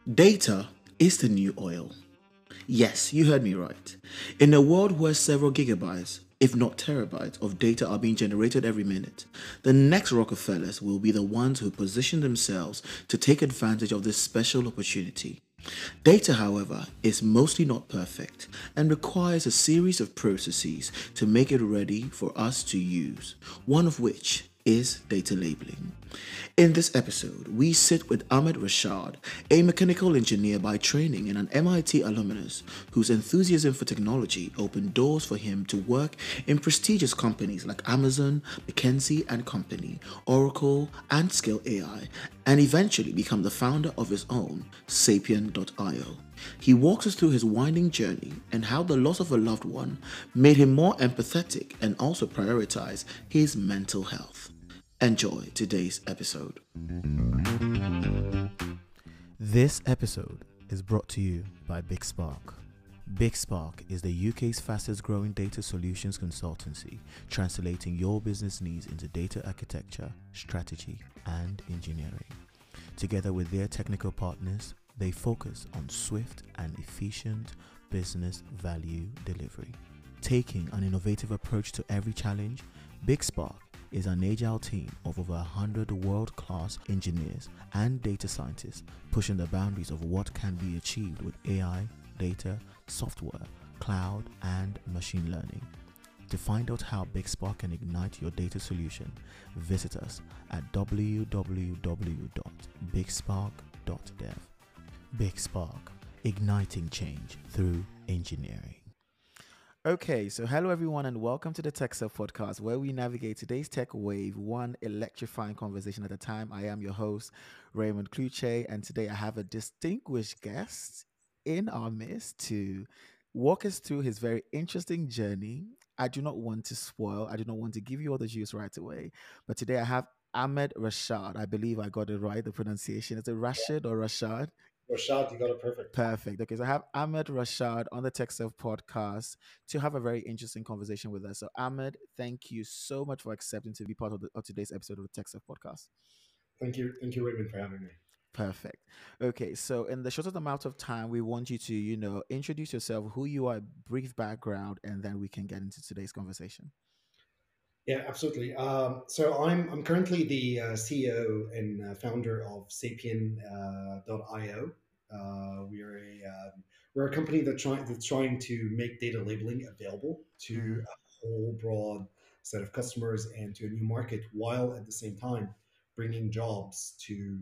Data is the new oil. Yes, you heard me right. In a world where several gigabytes, if not terabytes, of data are being generated every minute, the next Rockefellers will be the ones who position themselves to take advantage of this special opportunity. Data, however, is mostly not perfect and requires a series of processes to make it ready for us to use, one of which is data labeling. In this episode, we sit with Ahmed Rashad, a mechanical engineer by training and an MIT alumnus whose enthusiasm for technology opened doors for him to work in prestigious companies like Amazon, McKinsey and Company, Oracle, and Scale AI, and eventually become the founder of his own, Sapien.io. He walks us through his winding journey and how the loss of a loved one made him more empathetic and also prioritize his mental health. Enjoy today's episode. This episode is brought to you by Big Spark. Big Spark is the UK's fastest growing data solutions consultancy, translating your business needs into data architecture, strategy, and engineering. Together with their technical partners, they focus on swift and efficient business value delivery. Taking an innovative approach to every challenge, Big Spark is an agile team of over 100 world-class engineers and data scientists pushing the boundaries of what can be achieved with AI, data, software, cloud, and machine learning. To find out how Big Spark can ignite your data solution, visit us at www.bigspark.dev. Big Spark, igniting change through engineering. Okay, so hello everyone, and welcome to the TechSelf podcast, where we navigate today's tech wave one electrifying conversation at a time. I am your host, Raymond Kluche, and today I have a distinguished guest in our midst to walk us through his very interesting journey. I do not want to spoil, I do not want to give you all the juice right away, but today I have Ahmed Rashad. I believe I got it right, the pronunciation. Is it Rashid or Rashad? Rashad, you got it perfect. Perfect. Okay, so I have Ahmed Rashad on the TechSelf podcast to have a very interesting conversation with us. So, Ahmed, thank you so much for accepting to be part of today's episode of the TechSelf podcast. Thank you, Raymond, for having me. Perfect. Okay, so in the shortest amount of time, we want you to, introduce yourself, who you are, brief background, and then we can get into today's conversation. Yeah, absolutely. So I'm currently the CEO and founder of Sapien.io. We are we're a company that's trying to make data labeling available to Mm, a whole broad set of customers and to a new market, while at the same time bringing jobs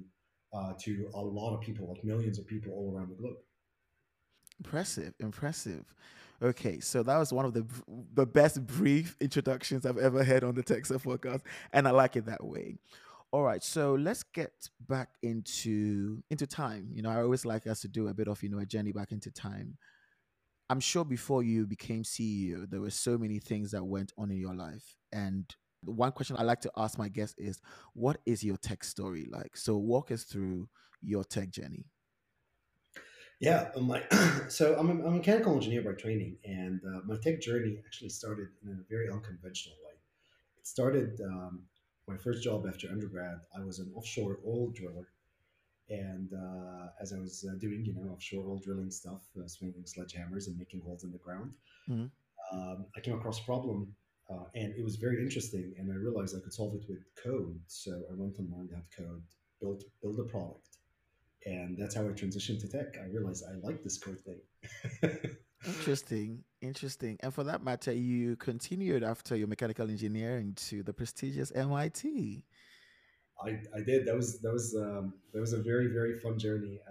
to a lot of people, like millions of people all around the globe. impressive, impressive. Okay, so that was one of the best brief introductions I've ever had on the TechSelf podcast, and I like it that way. All right, so let's get back into time. I always like us to do a bit of a journey back into time. I'm sure before you became CEO, there were so many things that went on in your life. And one question I like to ask my guests is, what is your tech story like? So walk us through your tech journey. Yeah, I'm a mechanical engineer by training, and my tech journey actually started in a very unconventional way. It started my first job after undergrad. I was an offshore oil driller, and as I was doing, offshore oil drilling stuff, swinging sledgehammers and making holes in the ground, Mhm. I came across a problem, and it was very interesting. And I realized I could solve it with code, so I went and learned how to code, build a product, and that's how I transitioned to tech. I realized I like this code thing. Interesting, interesting. And for that matter, you continued after your mechanical engineering to the prestigious MIT. I did. That was a very fun journey.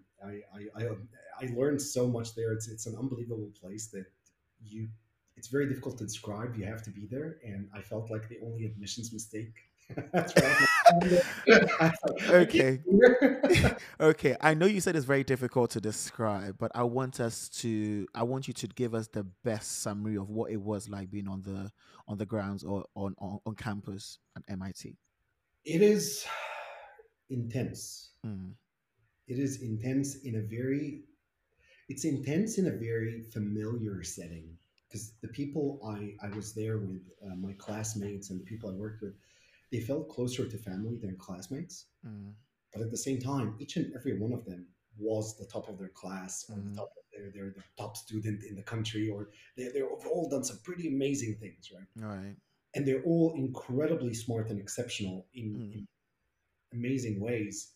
I learned so much there. It's an unbelievable place that you. It's very difficult to describe. You have to be there, and I felt like the only admissions mistake throughout my time there. I was like, I can't Okay. be here. Okay, I know you said it's very difficult to describe, but I want you to give us the best summary of what it was like being on the grounds or on campus at MIT. It is intense. Mm, It is intense in a very it's intense in a very familiar setting because the people I was there with, my classmates and the people I worked with, they felt closer to family than classmates. mm, But at the same time, each and every one of them was the top of their class, or the Mm. top of they're the top student in the country, or they've all done some pretty amazing things, right? All right. And they're all incredibly smart and exceptional Mm. in amazing ways.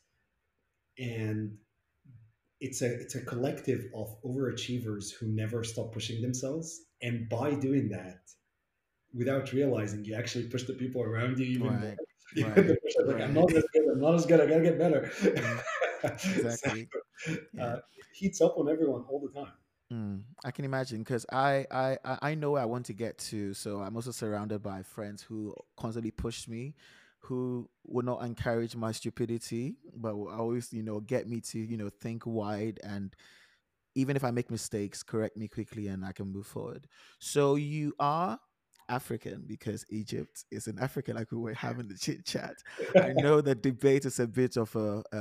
And it's a collective of overachievers who never stop pushing themselves. And by doing that, without realizing, you actually push the people around you even more. Right. You have to Right. push like, I'm Right. not as good, I'm not as good, I gotta get better. Mm. So Exactly. Yeah. it heats up on everyone all the time. Mm, I can imagine because I know where I want to get to. So I'm also surrounded by friends who constantly push me, who will not encourage my stupidity, but will always, get me to, think wide, and even if I make mistakes, correct me quickly and I can move forward. So you are African because Egypt is in Africa, like we were having the chit chat. I know the debate is a bit of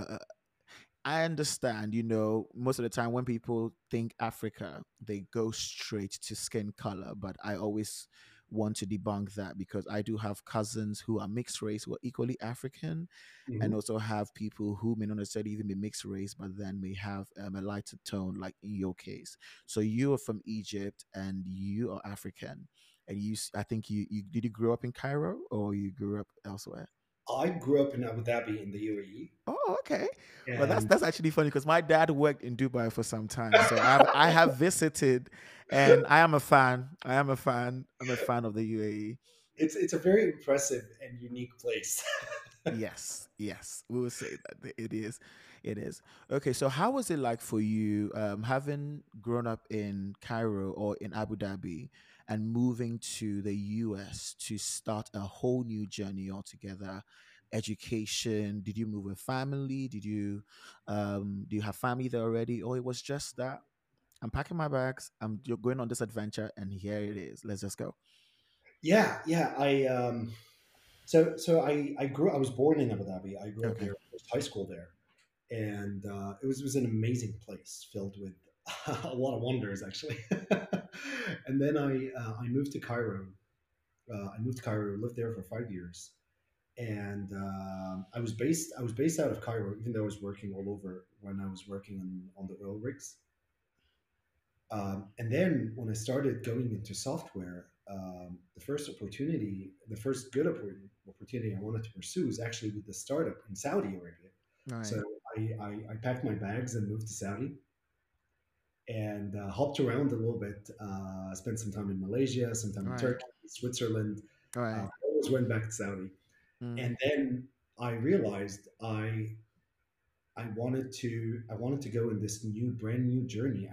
I understand, most of the time when people think Africa, they go straight to skin color, but I always want to debunk that because I do have cousins who are mixed race who are equally African, and Mhm. also have people who may not necessarily even be mixed race, but then may have a lighter tone, like in your case. So you are from Egypt and you are African, and I think you did you grow up in Cairo or you grew up elsewhere? I grew up in Abu Dhabi in the UAE, Oh, okay. Well, that's and that's actually funny because my dad worked in Dubai for some time, so I have visited, and I am a fan. I am a fan. I'm a fan of the UAE. it's a very impressive and unique place. Yes, yes, we will say that it is. It is. Okay, so how was it like for you, having grown up in Cairo or in Abu Dhabi and moving to the US to start a whole new journey altogether? Education, did you move with family? Do you have family there already? Or it was just that I'm packing my bags, you're going on this adventure, and here it is. Let's just go. Yeah, yeah. I was born in Abu Dhabi. I grew up Okay. there, went to high school there, and it was an amazing place filled with a lot of wonders, actually. And then I moved to Cairo. I moved to Cairo, lived there for 5 years, and I was based out of Cairo, even though I was working all over when I was working on the oil rigs. And then when I started going into software, the first good opportunity I wanted to pursue is actually with the startup in Saudi Arabia. All So right. I packed my bags and moved to Saudi and hopped around a little bit. Spent some time in Malaysia, some time All in right. Turkey, Switzerland. All right. Always went back to Saudi, Mm, and then I realized I wanted to go in this brand new journey.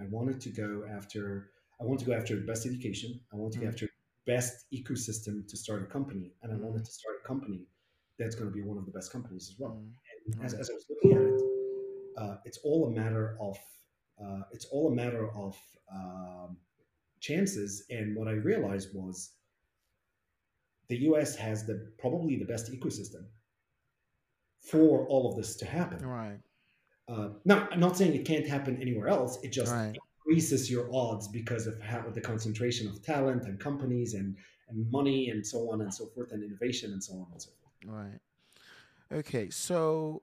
I wanted to go after the best education. I wanted to go mm, after best ecosystem to start a company, and I wanted mm, to start a company that's going to be one of the best companies as well. mm. And All as right. I was looking at it, it's all a matter of chances. And what I realized was the U.S. has probably the best ecosystem for all of this to All happen. right. Now, I'm not saying it can't happen anywhere else. It All just right. increases your odds because of how the concentration of talent and companies and money and so on and so forth, and innovation and so on and so forth. All right. Okay. So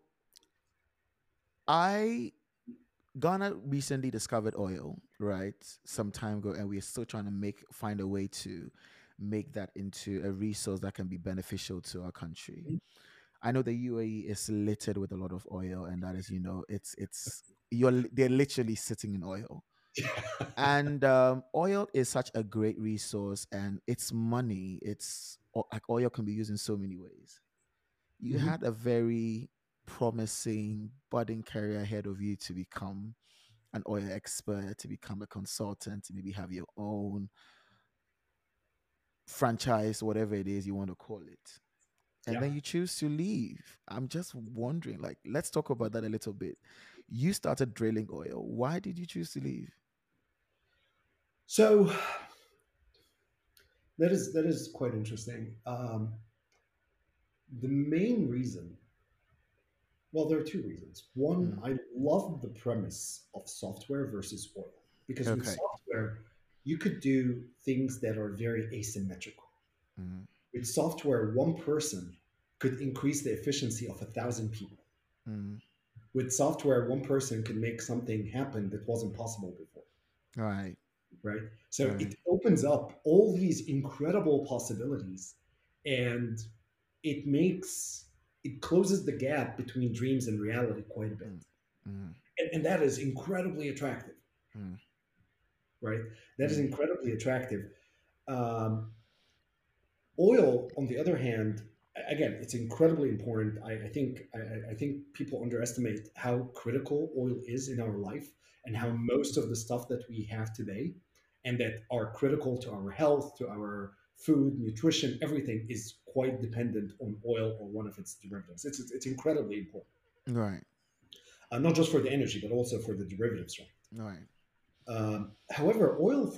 I Ghana recently discovered oil, right? Some time ago, and we're still trying to find a way to make that into a resource that can be beneficial to our country. I know the UAE is littered with a lot of oil, and that is, they're literally sitting in oil. And oil is such a great resource, and it's money. Like oil can be used in so many ways. You Mhm. had a very promising budding career ahead of you to become an oil expert, to become a consultant, to maybe have your own franchise, whatever it is you want to call it. And Yeah. then you choose to leave. I'm just wondering, like, let's talk about that a little bit. You started drilling oil. Why did you choose to leave? So that is quite interesting. The main reason, well, there are two reasons. One, Mm, I love the premise of software versus oil because with okay. software, you could do things that are very asymmetrical. Mm, With software, one person could increase the efficiency of 1,000 people. mm, With software, one person can make something happen that wasn't possible before, Right. right? So Right. it opens up all these incredible possibilities, and it closes the gap between dreams and reality quite a bit, Mm, mm, and that is incredibly attractive, mm, right? That is mm. incredibly attractive. Um, Oil, on the other hand, again, it's incredibly important. I think people underestimate how critical oil is in our life, and how most of the stuff that we have today and that are critical to our health, to our food, nutrition, everything is quite dependent on oil or one of its derivatives. It's incredibly important, Right. not just for the energy, but also for the derivatives, right? Right. However, oil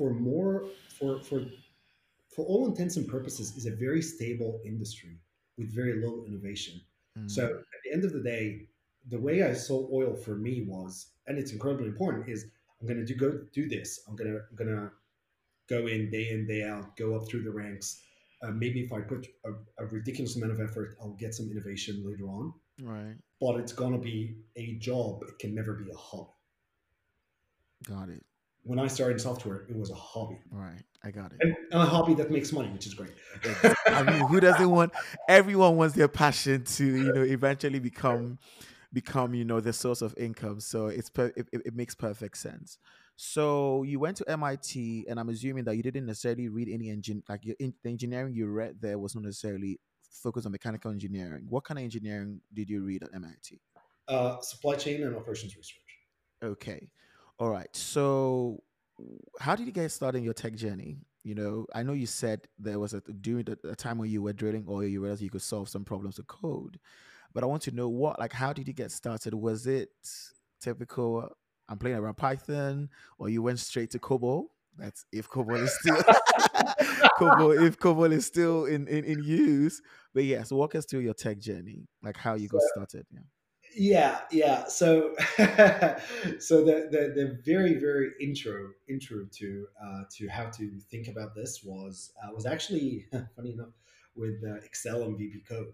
for all intents and purposes is a very stable industry with very little innovation. So Mm, at the end of the day, the way I saw oil for me was, and it's incredibly important, is I'm going to go do this. I'm gonna go in day out, go up through the ranks. Maybe if I put a ridiculous amount of effort, I'll get some innovation later on. right. But it's gonna be a job. It can never be a hobby. Got it. When I started in software, it was a hobby, Right. I got it. and a hobby that makes money, which is great. I mean, who doesn't want? Everyone wants their passion to, eventually become, the source of income. So it makes perfect sense. So you went to MIT, and I'm assuming that you didn't necessarily read any like the engineering you read there was not necessarily focused on mechanical engineering. What kind of engineering did you read at MIT? Supply chain and operations research. Okay. All right. So, how did you get started in your tech journey? I know you said there was during a time when you were drilling oil, you realized you could solve some problems with code. But I want to know like, how did you get started? Was it typical, I'm playing around Python, or you went straight to COBOL? That's if COBOL is still COBOL is still in use. But yes, walk us through your tech journey, like how you got started. Yeah. Yeah. So, so the very intro to how to think about this was actually funny enough with Excel and VB Code,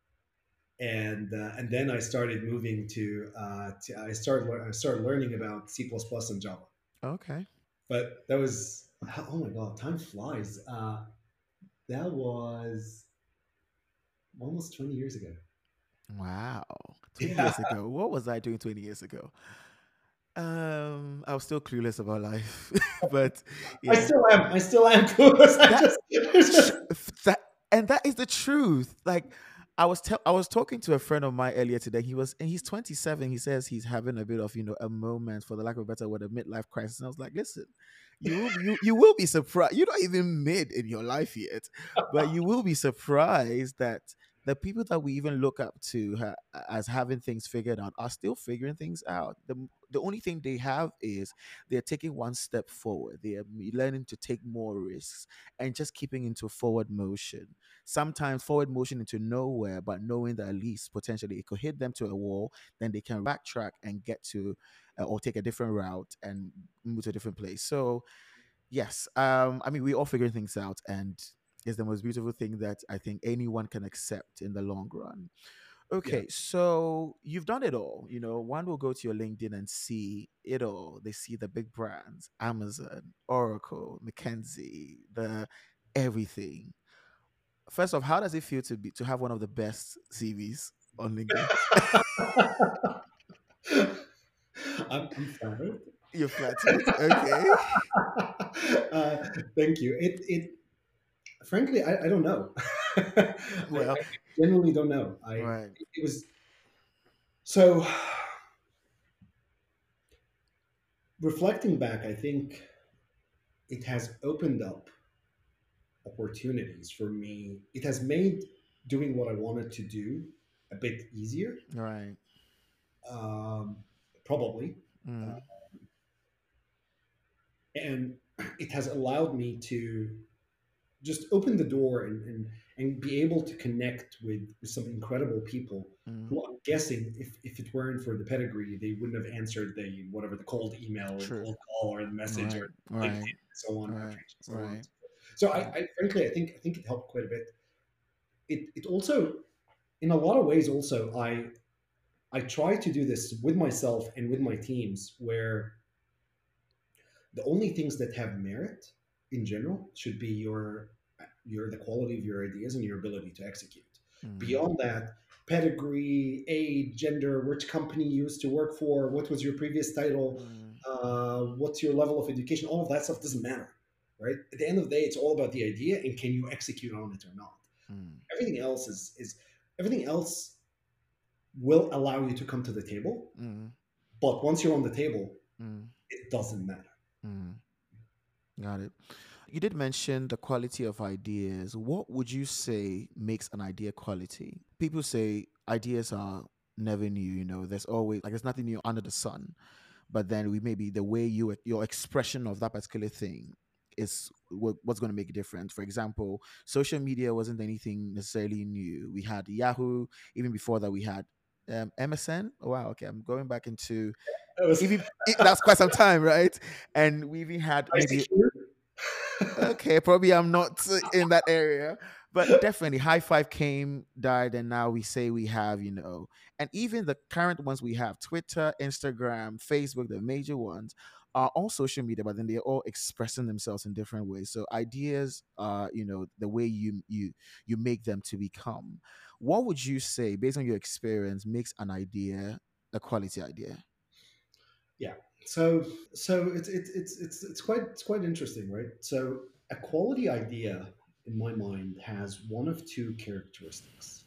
and then I started moving to I started learning about C++ and Java. Okay. But that was, oh my god, time flies. That was almost 20 years ago. Wow. 20 Yeah, years ago. What was I doing 20 years ago? I was still clueless about life. But I yeah. still am. I still am clueless. That It's tr- just that and that is the truth. Like I was talking to a friend of mine earlier today. He's 27. He says he's having a bit of, a moment, for the lack of a better word, a midlife crisis. And I was like, listen, you will be surprised. You're not even mid in your life yet, but you will be surprised that the people that we even look up to as having things figured out are still figuring things out. The only thing they have is they're taking one step forward. They are learning to take more risks and just keeping into forward motion. Sometimes forward motion into nowhere, but knowing that at least potentially it could hit them to a wall, then they can backtrack and get to, or take a different route and move to a different place. So yes, I mean, we're all figuring things out, and it's the most beautiful thing that I think anyone can accept in the long run. yeah. Okay, so you've done it all. One will go to your LinkedIn and see it all. They see the big brands, Amazon, Oracle, McKinsey, the everything. First off, how does it feel to have one of the best CVs on LinkedIn? I'm flattered. You're flattered. Okay. uh, Thank you. Frankly, I don't know. Well, I genuinely don't know. right. It was so reflecting back. I think it has opened up opportunities for me. It has made doing what I wanted to do a bit easier, Right. um, probably, uh, Mm, and it has allowed me to just open the door and be able to connect with some incredible people mm. who I'm guessing if it weren't for the pedigree, they wouldn't have answered the whatever the cold email or the True. cold call or the message Right. or LinkedIn Right. and so on, Right. outreach and so on. Right. So Right. I frankly I think it helped quite a bit. It also in a lot of ways also I try to do this with myself and with my teams, where the only things that have merit in general should be your the quality of your ideas and your ability to execute. Mm, Beyond that, pedigree, age, gender, which company you used to work for, what was your previous title, mm, what's your level of education, all of that stuff doesn't matter, right? At the end of the day, it's all about the idea and can you execute on it or not. mm, Everything else is everything else will allow you to come to the table, mm, but once you're on the table, mm, it doesn't matter. mm. Got it. You did mention the quality of ideas. What would you say makes an idea quality? People say ideas are never new, there's always like there's nothing new under the sun. But then we maybe the way your expression of that particular thing is what's going to make a difference. For example, social media wasn't anything necessarily new. We had Yahoo. Even before that we had MSN. Oh, wow, okay, I'm going back into That was even that's quite some time, right? And we even had maybe ICQ. okay, probably I'm not in that area, but definitely High Five came, died, and now we say we have, and even the current ones we have, Twitter, Instagram, Facebook, the major ones are all social media, but then they're all expressing themselves in different ways. So ideas are, the way you make them to become. What would you say, based on your experience, makes an idea a quality idea? Yeah. So it's quite interesting, right? So a quality idea, in my mind, has one of two characteristics.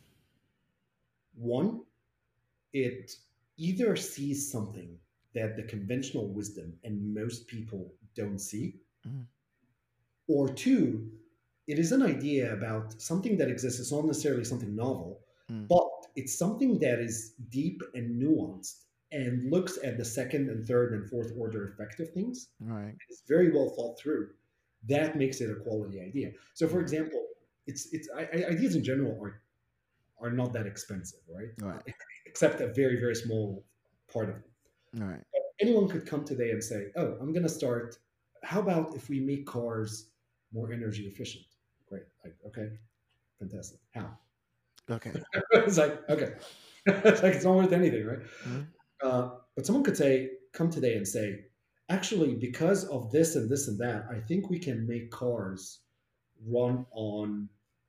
One, it either sees something that the conventional wisdom and most people don't see, Mm, or two, it is an idea about something that exists. It's not necessarily something novel, mm, but it's something that is deep and nuanced and looks at the second and third and fourth order effect of things. right. It's very well thought through. That makes it a quality idea. So, for Mm, example, ideas in general are not that expensive, right? right. Except a very very small part of it. Right. Anyone could come today and say, "Oh, I'm going to start. How about if we make cars more energy efficient?" Great. Like, okay, fantastic. How? Okay. It's like, okay. It's like it's not worth anything, right? Mm, But someone could say, come today and say, actually, because of this and this and that, I think we can make cars run on,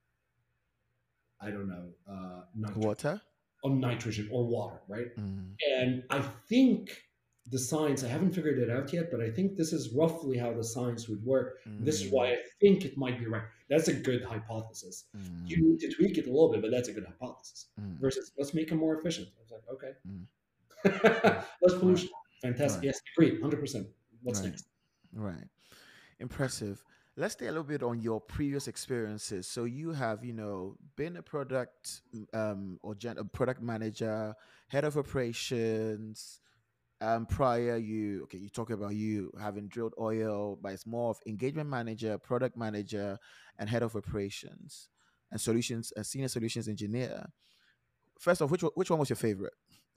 I don't know, water. nitrogen or water, right? Mm, And I think the science, I haven't figured it out yet, but I think this is roughly how the science would work. And this is why mm, I think it might be right. That's a good hypothesis. You mm, need to tweak it a little bit, but that's a good hypothesis. mm, Versus, let's make them more efficient. I was like, mm, okay. mm. Less Right. pollution. Fantastic. Right. Yes, agree, 100%. What's Right. next? Right. Impressive. Let's stay a little bit on your previous experiences. So you have, been a product a product manager, head of operations. Prior you talk about you having drilled oil, but it's more of engagement manager, product manager, and head of operations and solutions, a senior solutions engineer. First off, which one was your favorite?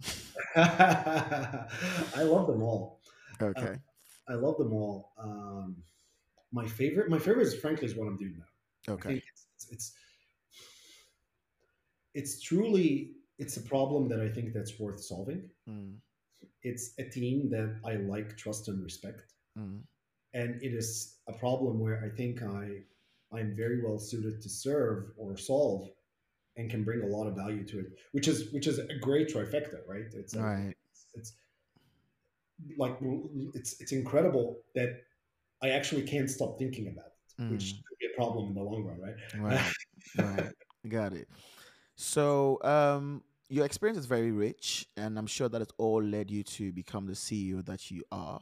I love them all. Uh, Okay. I love them all. My favorite is frankly is what I'm doing now. I think Okay. it's truly it's a problem that I think that's worth solving. Mm, It's a team that I like, trust, and respect, mm, and it is a problem where I think I'm very well suited to serve or solve and can bring a lot of value to it, which is a great trifecta, right? It's like right. it's like it's incredible that I actually can't stop thinking about it, which Mm, could be a problem in the long run, right? right. Right. Got it. So, your experience is very rich, and I'm sure that it all led you to become the CEO that you are.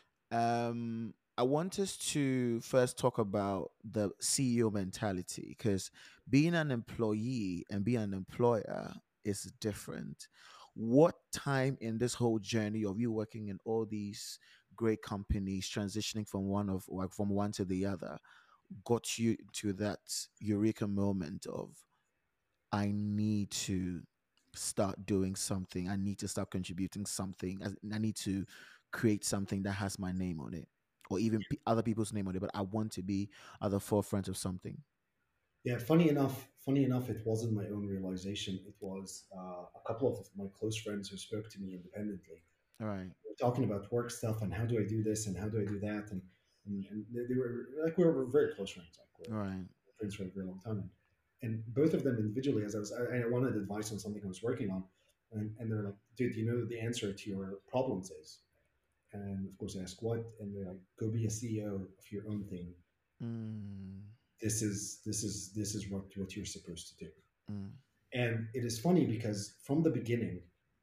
I want us to first talk about the CEO mentality because being an employee and being an employer is different. What time in this whole journey of you working in all these great companies, transitioning from from one to the other, got you to that eureka moment of I need to start doing something. I need to start contributing something. I need to create something that has my name on it, or even other people's name on it. But I want to be at the forefront of something. Yeah, funny enough, funny enough, it wasn't my own realization. It was a couple of my close friends who spoke to me independently. All right. We were talking about work stuff and how do I do this and how do I do that, and they were like we were very close friends, like All we're right. friends for a very long time. And both of them individually, as I wanted advice on something I was working on, and they're like, dude, you know the answer to your problems is, and of course I ask what, and they're like, go be a CEO of your own thing. Mm, This is what you're supposed to do. mm, And it is funny because from the beginning,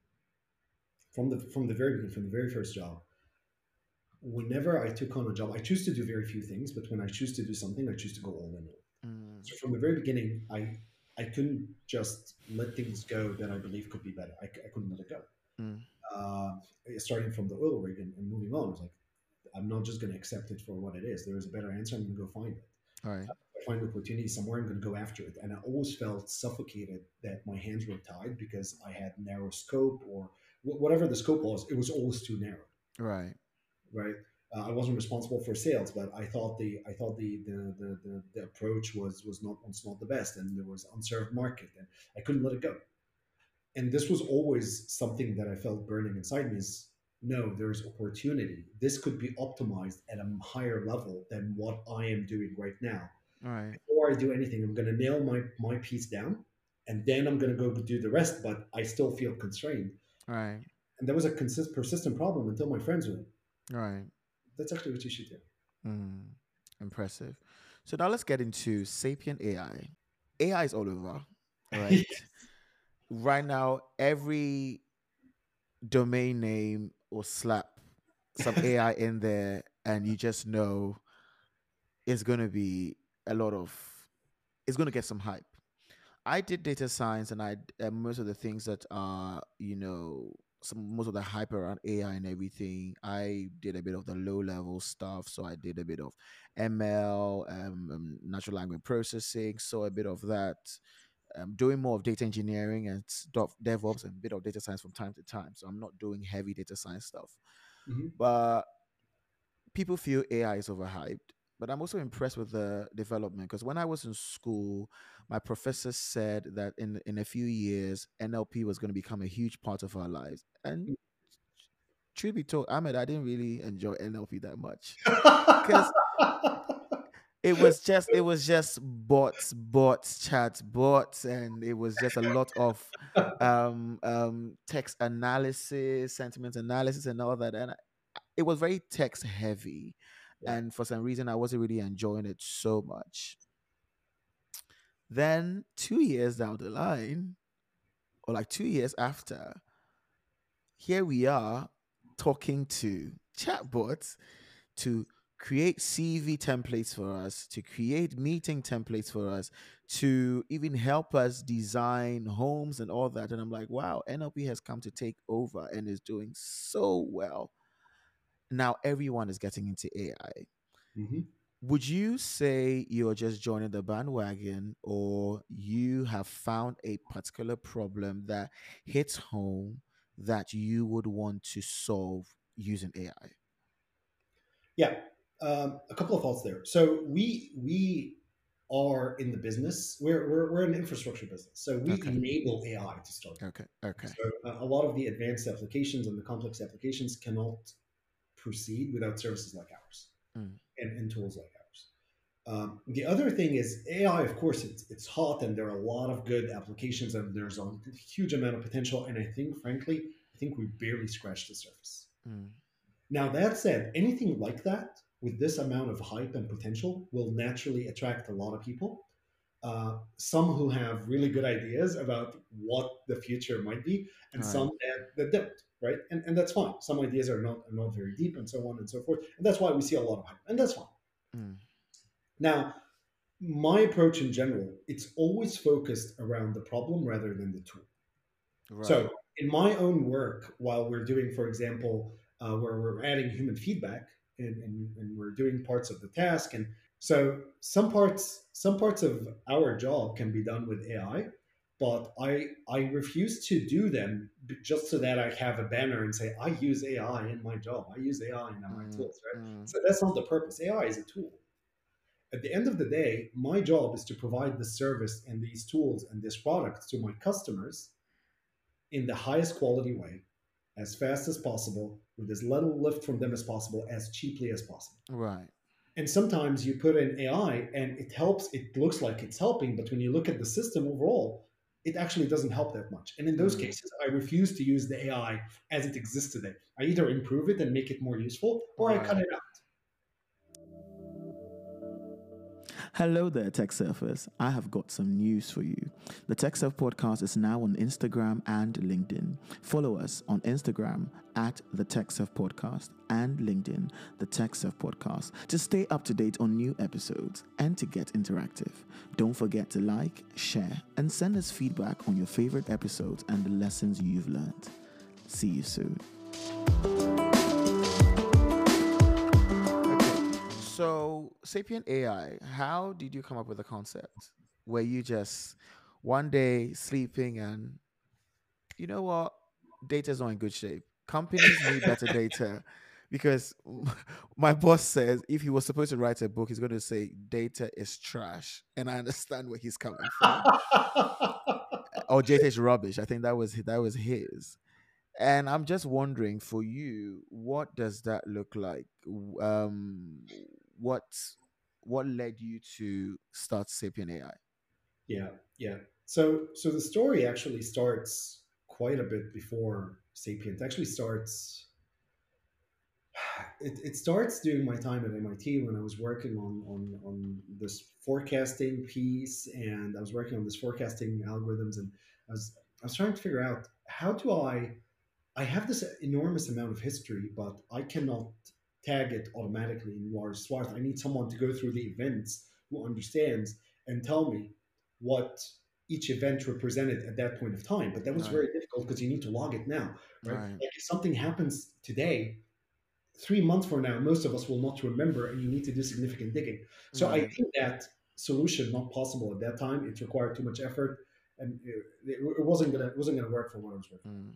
from the very beginning, from the very first job, whenever I took on a job, I choose to do very few things, but when I choose to do something, I choose to go all in. mm, So from the very beginning, I couldn't just let things go that I believe could be better. I couldn't let it go. mm. Uh, Starting from the oil rig and moving on, I was like, I'm not just going to accept it for what it is. There is a better answer. I'm going to go find it. All right. If I find the opportunity somewhere, I'm going to go after it. And I always felt suffocated that my hands were tied because I had narrow scope or whatever the scope was. It was always too narrow, Right. right? I wasn't responsible for sales, but I thought the approach was not the best, and there was unserved market, and I couldn't let it go. And this was always something that I felt burning inside me: is no, there's opportunity. This could be optimized at a higher level than what I am doing right now. All right. Before I do anything, I'm going to nail my piece down, and then I'm going to go do the rest. But I still feel constrained, All right. and that was a persistent problem until my friends were like, All right. "That's actually what you should do." Mm. Impressive. So now let's get into Sapient AI. AI is all over. All right. Right now, every domain name will slap some AI in there, and you just know it's going to be a lot of, it's going to get some hype. I did data science, and most of the things that are, most of the hype around AI and everything. I did a bit of the low level stuff, so I did a bit of ML, natural language processing, so a bit of that. Doing more of data engineering and stuff, DevOps, and a bit of data science from time to time. So I'm not doing heavy data science stuff, Mhm. but people feel AI is overhyped. But I'm also impressed with the development because when I was in school, my professor said that in a few years, NLP was going to become a huge part of our lives. And truth be told, Ahmed, I didn't really enjoy NLP that much because it was just bots, chat bots, and it was just a lot of text analysis, sentiment analysis, and all that. And it was very text heavy, Yeah. and for some reason I wasn't really enjoying it so much. Then 2 years down the line, or like 2 years after, here we are talking to chatbots to create CV templates for us, to create meeting templates for us, to even help us design homes and all that. And I'm like, wow, NLP has come to take over and is doing so well. Now everyone is getting into AI. Mhm. Would you say you're just joining the bandwagon, or you have found a particular problem that hits home that you would want to solve using AI? Yeah, a couple of thoughts there. So we are in the business. We're an infrastructure business. So we Okay. enable AI to start. Okay. Okay. So a lot of the advanced applications and the complex applications cannot proceed without services like ours Mm, and tools like ours. The other thing is AI. Of course, it's hot, and there are a lot of good applications, and there's a huge amount of potential. And I think, frankly, I think we barely scratched the surface. mm, Now, that said, anything like that with this amount of hype and potential will naturally attract a lot of people. Some who have really good ideas about what the future might be, and all right. some that don't, right? And that's fine. Some ideas are not very deep, and so on and so forth. And that's why we see a lot of hype, and that's fine. Mm, Now, my approach in general, it's always focused around the problem rather than the tool. right. So, in my own work, while we're doing, for example, where we're adding human feedback and we're doing parts of the task, and so some parts of our job can be done with AI, but I refuse to do them just so that I have a banner and say I use AI in my job. I use AI in my Mm, tools, right? mm, So that's not the purpose. AI is a tool, At the end of the day, my job is to provide this service and these tools and this product to my customers in the highest quality way, as fast as possible, with as little lift from them as possible, as cheaply as possible. Right. And sometimes you put in AI and it helps, it looks like it's helping, but when you look at the system overall, it actually doesn't help that much. And in those Mm. cases, I refuse to use the AI as it exists today. I either improve it and make it more useful, or I cut Right. it out. Hello there, Tech Surfers. I have got some news for you. The Tech Surf podcast is now on Instagram and LinkedIn. Follow us on Instagram at the Tech Surf podcast and LinkedIn, the Tech Surf podcast, to stay up to date on new episodes and to get interactive. Don't forget to like, share, and send us feedback on your favorite episodes and the lessons you've learned. See you soon. So, Sapient AI, how did you come up with the concept? Were you just one day sleeping and you know what? Data's not in good shape. Companies need better data because my boss says if he was supposed to write a book, he's going to say data is trash. And I understand where he's coming from. Or data is rubbish. I think that was his. And I'm just wondering for you, what does that look like? What what led you to start Sapient AI? Yeah, yeah. So the story actually starts quite a bit before Sapient. Actually starts it starts during my time at MIT when I was working on this forecasting piece, and I was working on this forecasting algorithms, and I was trying to figure out how do I have this enormous amount of history, but I cannot tag it automatically in Lars Swarth. I need someone to go through the events who understands and tell me what each event represented at that point of time. But that was Right, very difficult because you need to log it now, right? right, Like if something happens today, 3 months from now, most of us will not remember, and you need to do significant digging. So I right. think that solution not possible at that time. It required too much effort, and it wasn't gonna work for what I was working Mm,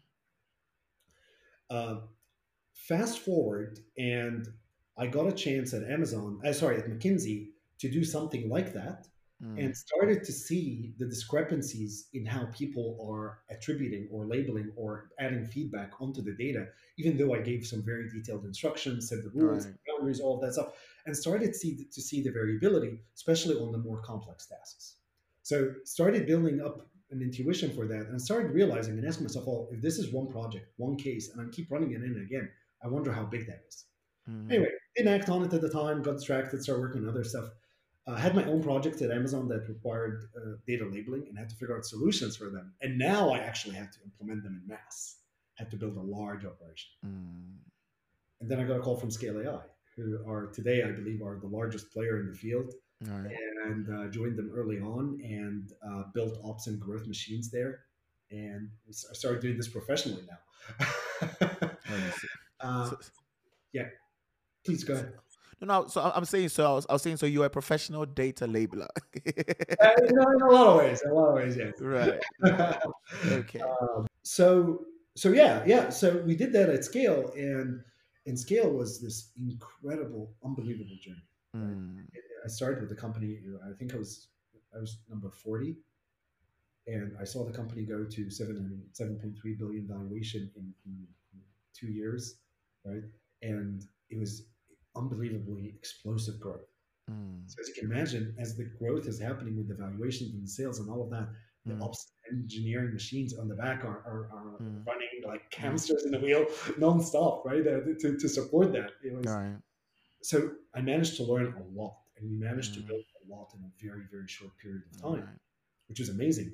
on. Fast forward, and I got a chance at at McKinsey to do something like that, mm, and started to see the discrepancies in how people are attributing or labeling or adding feedback onto the data, even though I gave some very detailed instructions, said the rules, right. boundaries, all of that stuff, and started to see the variability, especially on the more complex tasks. So started building up an intuition for that, and started realizing and asking myself, well, if this is one project, one case, and I keep running it in again, I wonder how big that is. Mm, Anyway, didn't act on it at the time, got distracted, started working on other stuff. Had my own project at Amazon that required data labeling and had to figure out solutions for them. And now I actually had to implement them in mass, had to build a large operation. mm, And then I got a call from Scale AI, who are today, I believe, are the largest player in the field, right. and joined them early on and built ops and growth machines there. And I started doing this professionally now. Oh, so, uh, so, yeah, please go so- ahead. no, no. So I'm saying. So I was saying. So you're a professional data labeler. In a lot of ways, in a lot of ways, yes. Right, right. Okay. so so yeah, yeah. So we did that at Scale, and Scale was this incredible, unbelievable journey. Right. Mm, I started with the company. I think I was number 40, and I saw the company go to 7.3 billion valuation in 2 years, right? And it was unbelievably explosive growth. mm, So as you can imagine, as the growth is happening with the valuations and the sales and all of that, the mm, ops engineering machines on the back are mm, running like mm. hamsters in the wheel nonstop, right? To support that. It was Right. so I managed to learn a lot, and we managed to Mm, build a lot in a very, very short period of time, right. which was amazing.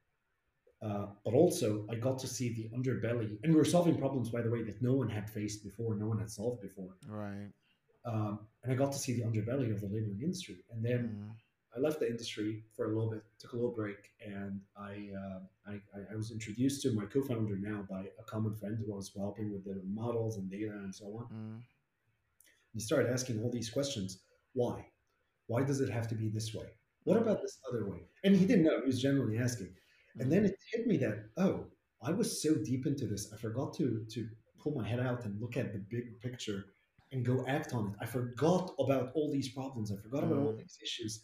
But also, I got to see the underbelly, and we were solving problems, by the way, that no one had faced before, no one had solved before. Right. And I got to see the underbelly of the labeling industry. And then Mm, I left the industry for a little bit, took a little break, and I was introduced to my co-founder now by a common friend who was helping with the models and data and so on. mm, He started asking all these questions. Why? Why does it have to be this way? What mm, about this other way? And he didn't know. He was generally asking. And then mm, it hit me that, oh, I was so deep into this, I forgot to pull my head out and look at the big picture and go act on it. I forgot about all these problems. I forgot about all Mm, these issues.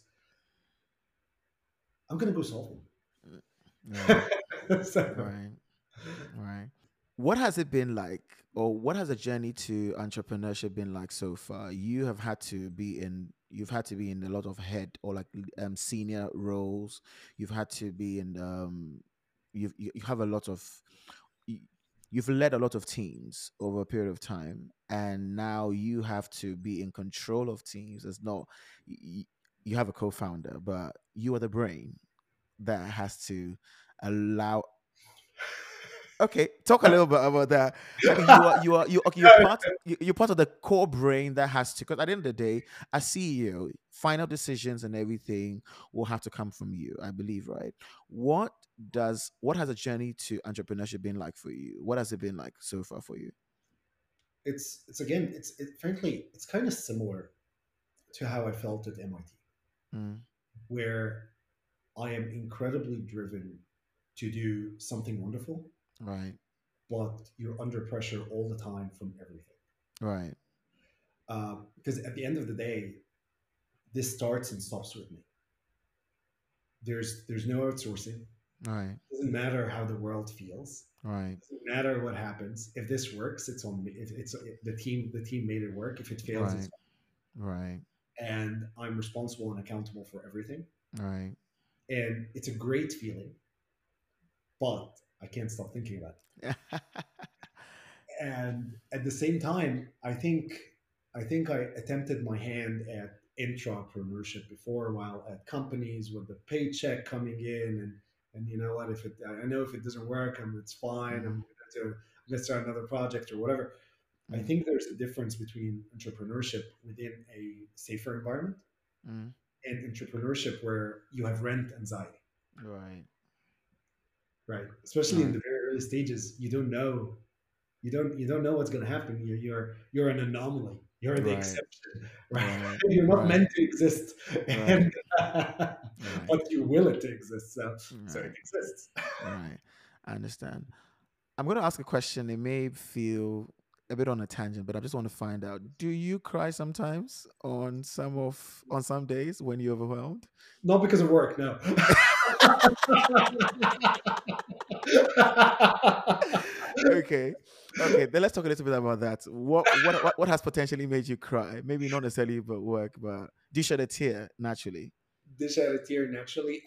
I'm gonna go solve mm, yeah. them. So Right. Right. What has it been like, or what has the journey to entrepreneurship been like so far? You've had to be in a lot of head or like senior roles. You've had to be in, you have a lot of, you- you've led a lot of teams over a period of time, and now you have to be in control of teams. It's not, you, you have a co-founder, but you are the brain that has to allow. Okay, talk a little bit about that. I mean, okay, you're part of the core brain that has to. Because at the end of the day, as CEO, final decisions and everything will have to come from you. I believe, right? What has a journey to entrepreneurship been like for you? What has it been like so far for you? it's again, frankly, it's kind of similar to how I felt at MIT, Mm, where I am incredibly driven to do something wonderful, right, but you're under pressure all the time from everything. right, Because at the end of the day, this starts and stops with me. There's no outsourcing. right, It doesn't matter how the world feels. right, It doesn't matter what happens. If this works, it's on me. If the team made it work. If it fails, it's right, right, and I'm responsible and accountable for everything. right. And it's a great feeling, but I can't stop thinking about it. And at the same time, I think I attempted my hand at intrapreneurship before, while at companies with the paycheck coming in, and you know what, if it I know if it doesn't work, it's fine. Mm, I'm gonna start another project or whatever. I mm, think there's a difference between entrepreneurship within a safer environment mm, and entrepreneurship where you have rent anxiety, right, right? Especially in right, the very early stages, you don't know what's going to happen. You're an anomaly. You're the right, exception, right? right, You're not right, meant to exist, right, and right. but you will it to exist. So it Right, exists. right. I understand. I'm going to ask a question. It may feel a bit on a tangent, but I just want to find out: do you cry sometimes on some days when you're overwhelmed? Not because of work, no. Okay, okay. Then let's talk a little bit about that. What has potentially made you cry? Maybe not necessarily about work, but do you shed a tear naturally? This had a tear naturally.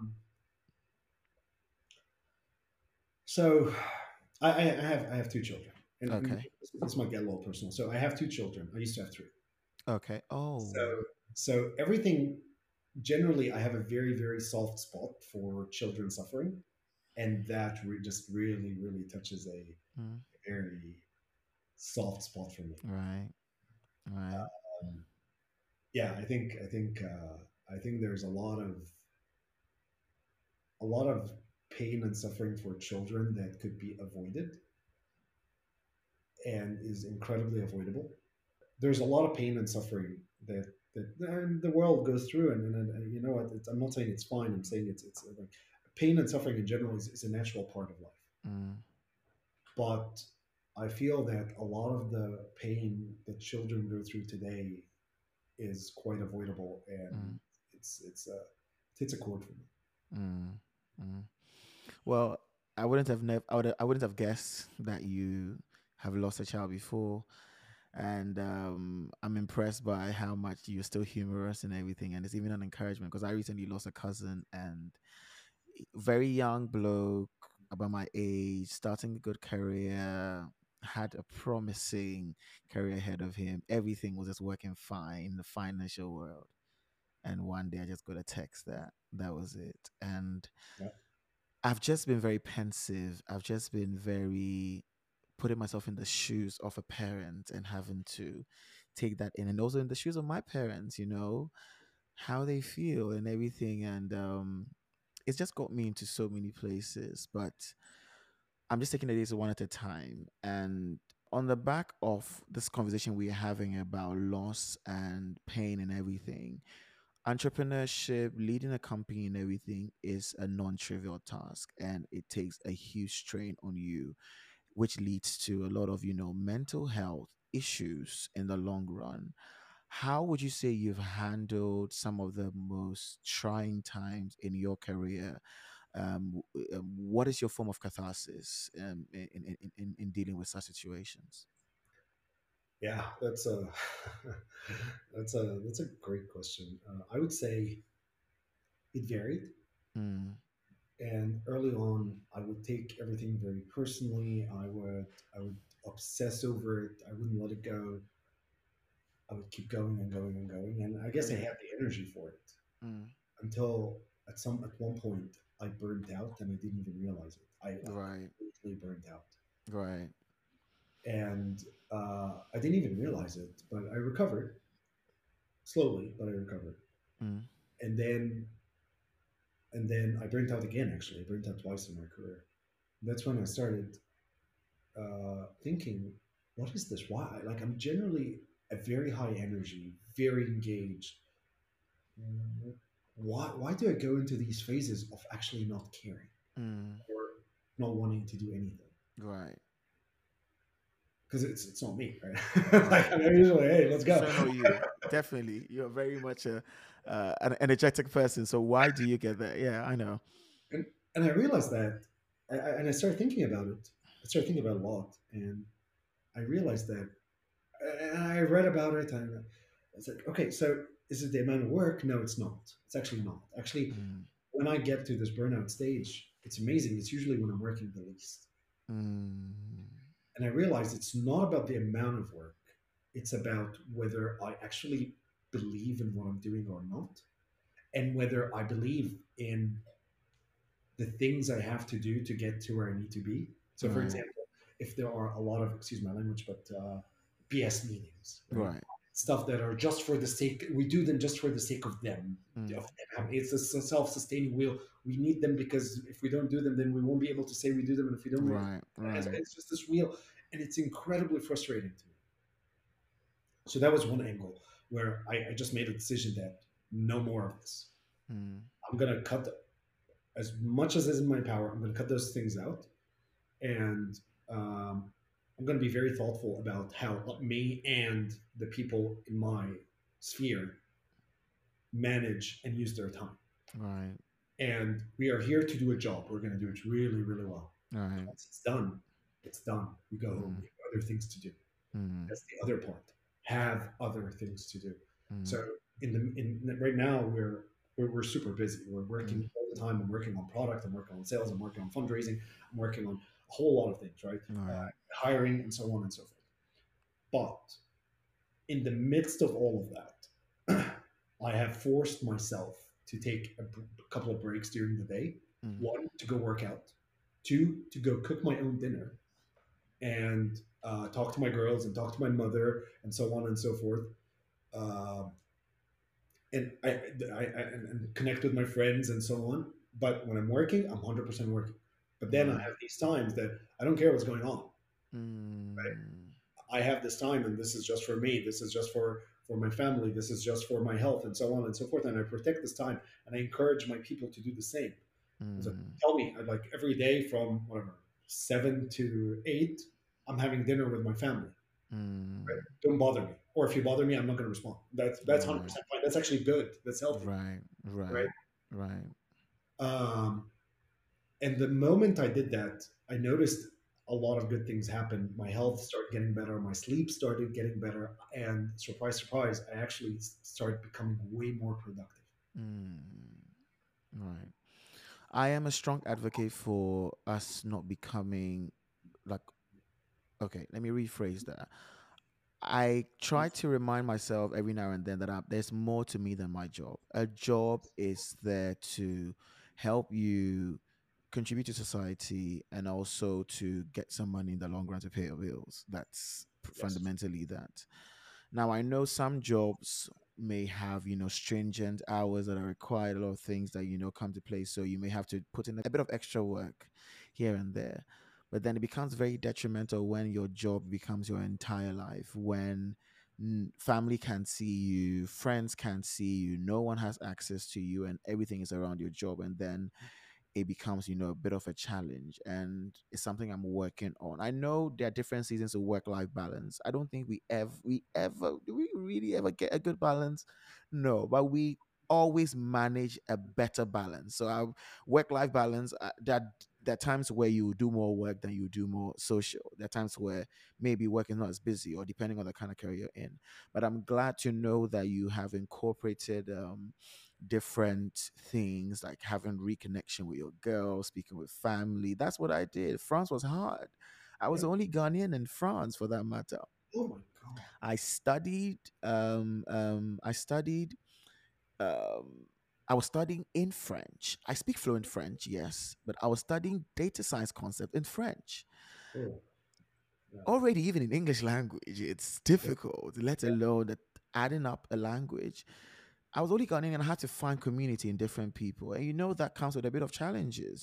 So I have two children, and Okay, this might get a little personal. So I have two children. I used to have three. okay. Oh, So everything generally, I have a very very soft spot for children suffering, and that just really really touches a mm, very soft spot for me. right, right, Um, yeah, I think there's a lot of pain and suffering for children that could be avoided and is incredibly avoidable. There's a lot of pain and suffering that the world goes through, and you know what? I'm not saying it's fine. I'm saying it's like pain and suffering in general is a natural part of life. mm, But I feel that a lot of the pain that children go through today is quite avoidable, and mm, it hits a chord for me. mm, mm. Well, I wouldn't have guessed that you have lost a child before, and I'm impressed by how much you're still humorous and everything, and it's even an encouragement because I recently lost a cousin, and very young bloke, about my age, starting a good career, had a promising career ahead of him. Everything was just working fine in the financial world, and one day I just got a text that was it, and Yeah. I've just been very pensive. I've just been very putting myself in the shoes of a parent and having to take that in, and also in the shoes of my parents, how they feel and everything. And it's just got me into so many places, but I'm just taking the days one at a time. And on the back of this conversation we're having about loss and pain and everything, entrepreneurship, leading a company and everything is a non-trivial task, and it takes a huge strain on you, which leads to a lot of mental health issues in the long run, how would you say you've handled some of the most trying times in your career? What is your form of catharsis in dealing with such situations? Yeah, that's a that's a great question. I would say it varied, Mm, and early on, I would take everything very personally. I would obsess over it. I wouldn't let it go. I would keep going and going and going, and I guess I mm, had the energy for it mm. until at one point I burned out and I didn't even realize it. I Right, completely burned out, right. and I didn't even realize it. But I recovered slowly, but I recovered, Mm, and then I burnt out again. Actually, I burnt out twice in my career. That's when I started thinking, what is this? Why? Like I'm generally a very high energy, very engaged. Why do I go into these phases of actually not caring mm. or not wanting to do anything? Right, Because it's not me, right? Like right. I'm usually, hey, let's go. So no, you definitely you're very much a an energetic person. So why do you get that? Yeah, I know. and and I realized that, and I started thinking about it. I started thinking about it a lot, and I realized that, and I read about it, and it's like, okay, so is it the amount of work? No, it's not. It's actually not. Actually, Mm, when I get to this burnout stage, it's amazing. It's usually when I'm working the least. mm, And I realized it's not about the amount of work, it's about whether I actually believe in what I'm doing or not, and whether I believe in the things I have to do to get to where I need to be. So, for right, example, if there are a lot of, excuse my language, but BS meetings, right? right. Stuff that are just for the sake, we do them just for the sake of them. Mm, It's a self-sustaining wheel. We need them because if we don't do them, then we won't be able to say we do them. And if we don't, right, right. it's just this wheel, and it's incredibly frustrating to me. So that was one angle where I just made a decision that no more of this. Mm, I'm gonna cut as much as is in my power. I'm gonna cut those things out, and um, I'm gonna be very thoughtful about how me and the people in my sphere manage and use their time. right, And we are here to do a job. We're gonna do it really, really well. right. Once it's done, it's done. We go home. Mm, We have other things to do. mm, That's the other part. Have other things to do. mm, So in right now we're super busy. We're mm, working all the time. I'm working on product. I'm working on sales. I'm working on fundraising. I'm working on a whole lot of things, right? right. Hiring and so on and so forth. But in the midst of all of that, I have forced myself to take a couple of breaks during the day. Mm, One, to go work out. Two, to go cook my own dinner and talk to my girls and talk to my mother and so on and so forth. Um and and connect with my friends and so on. But when I'm working, I'm 100% working. But then I right. have these times that I don't care what's going on. Mm, I have this time, and this is just for me. This is just for my family. This is just for my health, and so on and so forth. And I protect this time, and I encourage my people to do the same. And so mm, tell me, like every day from whatever 7 to 8, I'm having dinner with my family. Right? mm, Don't bother me, or if you bother me, I'm not going to respond. That's hundred right, percent fine. That's actually good. That's healthy, right, right? right, right. Um, and the moment I did that, I noticed a lot of good things happen. My health started getting better, my sleep started getting better, and surprise, surprise, I actually started becoming way more productive. Mm, right. I am a strong advocate for us not becoming like, okay, let me rephrase that. I try to remind myself every now and then that there's more to me than my job. A job is there to help you contribute to society and also to get some money in the long run to pay your bills. That's Yes. fundamentally that. Now, I know some jobs may have, stringent hours that are required, a lot of things that, come to play. So you may have to put in a bit of extra work here and there. But then it becomes very detrimental when your job becomes your entire life, when family can't see you, friends can't see you, no one has access to you, and everything is around your job. And then it becomes, a bit of a challenge, and it's something I'm working on. I know there are different seasons of work-life balance. I don't think do we really ever get a good balance? No, but we always manage a better balance. So our work-life balance, there are times where you do more work than you do more social. There are times where maybe work is not as busy, or depending on the kind of career you're in. But I'm glad to know that you have incorporated different things, like having reconnection with your girl, speaking with family. That's what I did. France was hard. I was Yeah. the only Ghanaian in France, for that matter. Oh my God. I studied. I studied. Um, I was studying in French. I speak fluent French, yes, but I was studying data science concept in French. Oh, yeah. Already, even in English language, it's Yeah. difficult, let alone that adding up a language. I was only Ghanaian and I had to find community in different people. And that comes with a bit of challenges.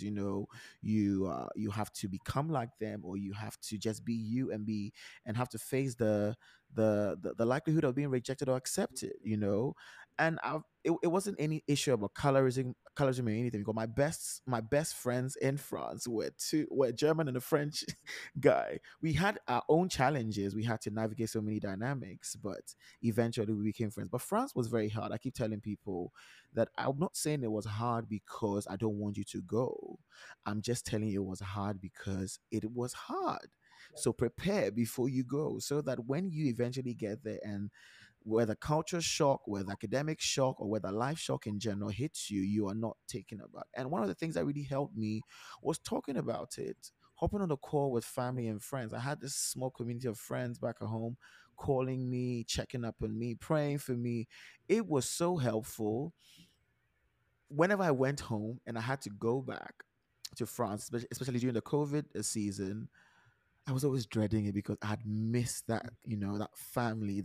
You have to become like them, or you have to just be you and have to face the likelihood of being rejected or accepted, And it wasn't any issue about colorism or anything, because my best friends in France were German and a French guy. We had our own challenges. We had to navigate so many dynamics, but eventually we became friends. But France was very hard. I keep telling people that I'm not saying it was hard because I don't want you to go. I'm just telling you it was hard because it was hard. So prepare before you go, so that when you eventually get there, and whether culture shock, whether academic shock, or whether life shock in general hits you, you are not taken aback. And one of the things that really helped me was talking about it, hopping on the call with family and friends. I had this small community of friends back at home calling me, checking up on me, praying for me. It was so helpful. Whenever I went home and I had to go back to France, especially during the COVID season, I was always dreading it because I had missed that, that family,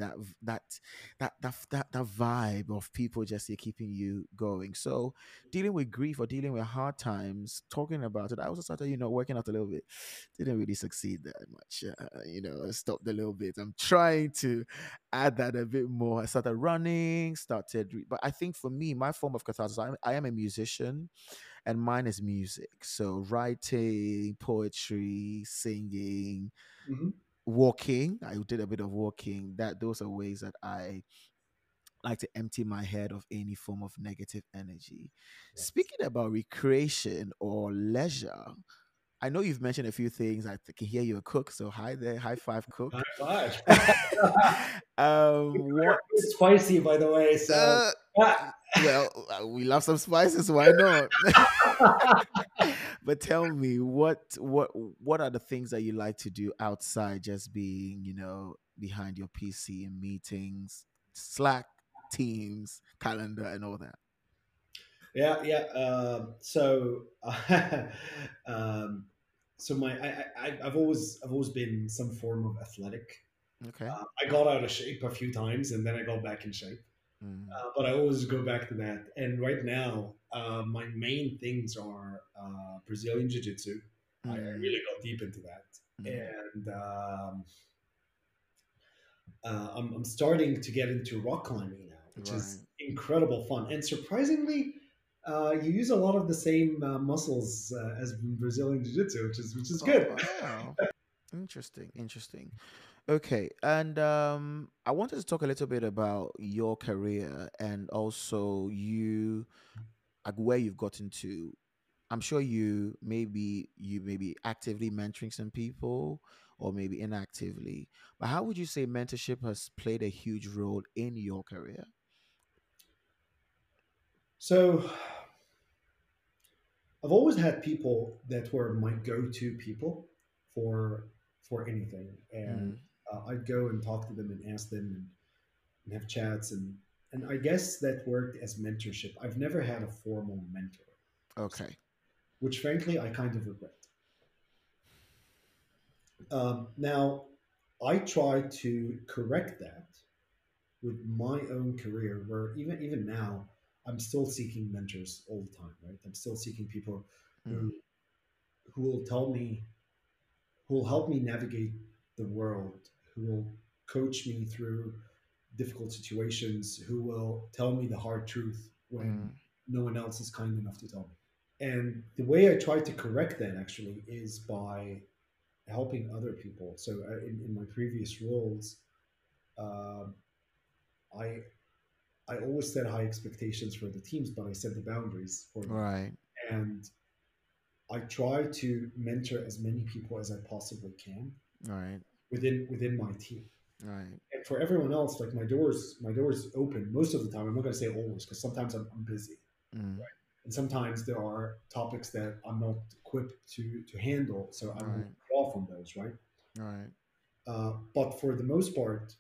that vibe of people just here keeping you going. So dealing with grief or dealing with hard times, talking about it, I also started, working out a little bit. Didn't really succeed that much. I stopped a little bit. I'm trying to add that a bit more. I started running, but I think for me, my form of catharsis, I am a musician, and mine is music. So writing, poetry, singing, Hmm. walking. I did a bit of walking. Those are ways that I like to empty my head of any form of negative energy. Yes. Speaking about recreation or leisure, I know you've mentioned a few things. I can hear you're a cook, so hi there, high five, High cook. five. What? It's spicy, by the way. So, Uh, ah, well, we love some spices. Why not? But tell me, what are the things that you like to do outside just being, behind your PC in meetings, Slack, Teams, calendar, and all that? yeah, yeah. Um, so I've always been some form of athletic. Okay. I got out of shape a few times, and then I got back in shape. Mm, But I always go back to that. And right now, my main things are Brazilian Jiu Jitsu. I mm, really got deep into that. mm. And I'm starting to get into rock climbing now, which is Right. incredible fun. And surprisingly, you use a lot of the same muscles as Brazilian Jiu Jitsu, which is Oh good. wow. Interesting. Interesting. Okay, and I wanted to talk a little bit about your career and also like where you've gotten to. I'm sure you may be actively mentoring some people, or maybe inactively. But how would you say mentorship has played a huge role in your career? So I've always had people that were my go-to people for anything, and Mm, I'd go and talk to them and ask them and have chats, and I guess that worked as mentorship. I've never had a formal mentor, okay. which frankly I kind of regret. Now, I try to correct that with my own career, where even now I'm still seeking mentors all the time. Right, I'm still seeking people Mm, who will tell me, who will help me navigate the world, who will coach me through difficult situations, who will tell me the hard truth when mm, no one else is kind enough to tell me. And the way I try to correct that actually is by helping other people. So in my previous roles, um, I I always set high expectations for the teams, but I set the boundaries for them. Right. And I try to mentor as many people as I possibly can Right. within my team. Right. And for everyone else, like my doors open most of the time. I'm not going to say always because sometimes I'm busy, Mm. and sometimes there are topics that I'm not equipped to handle, so I will Right. draw from those, right? Right. But for the most part,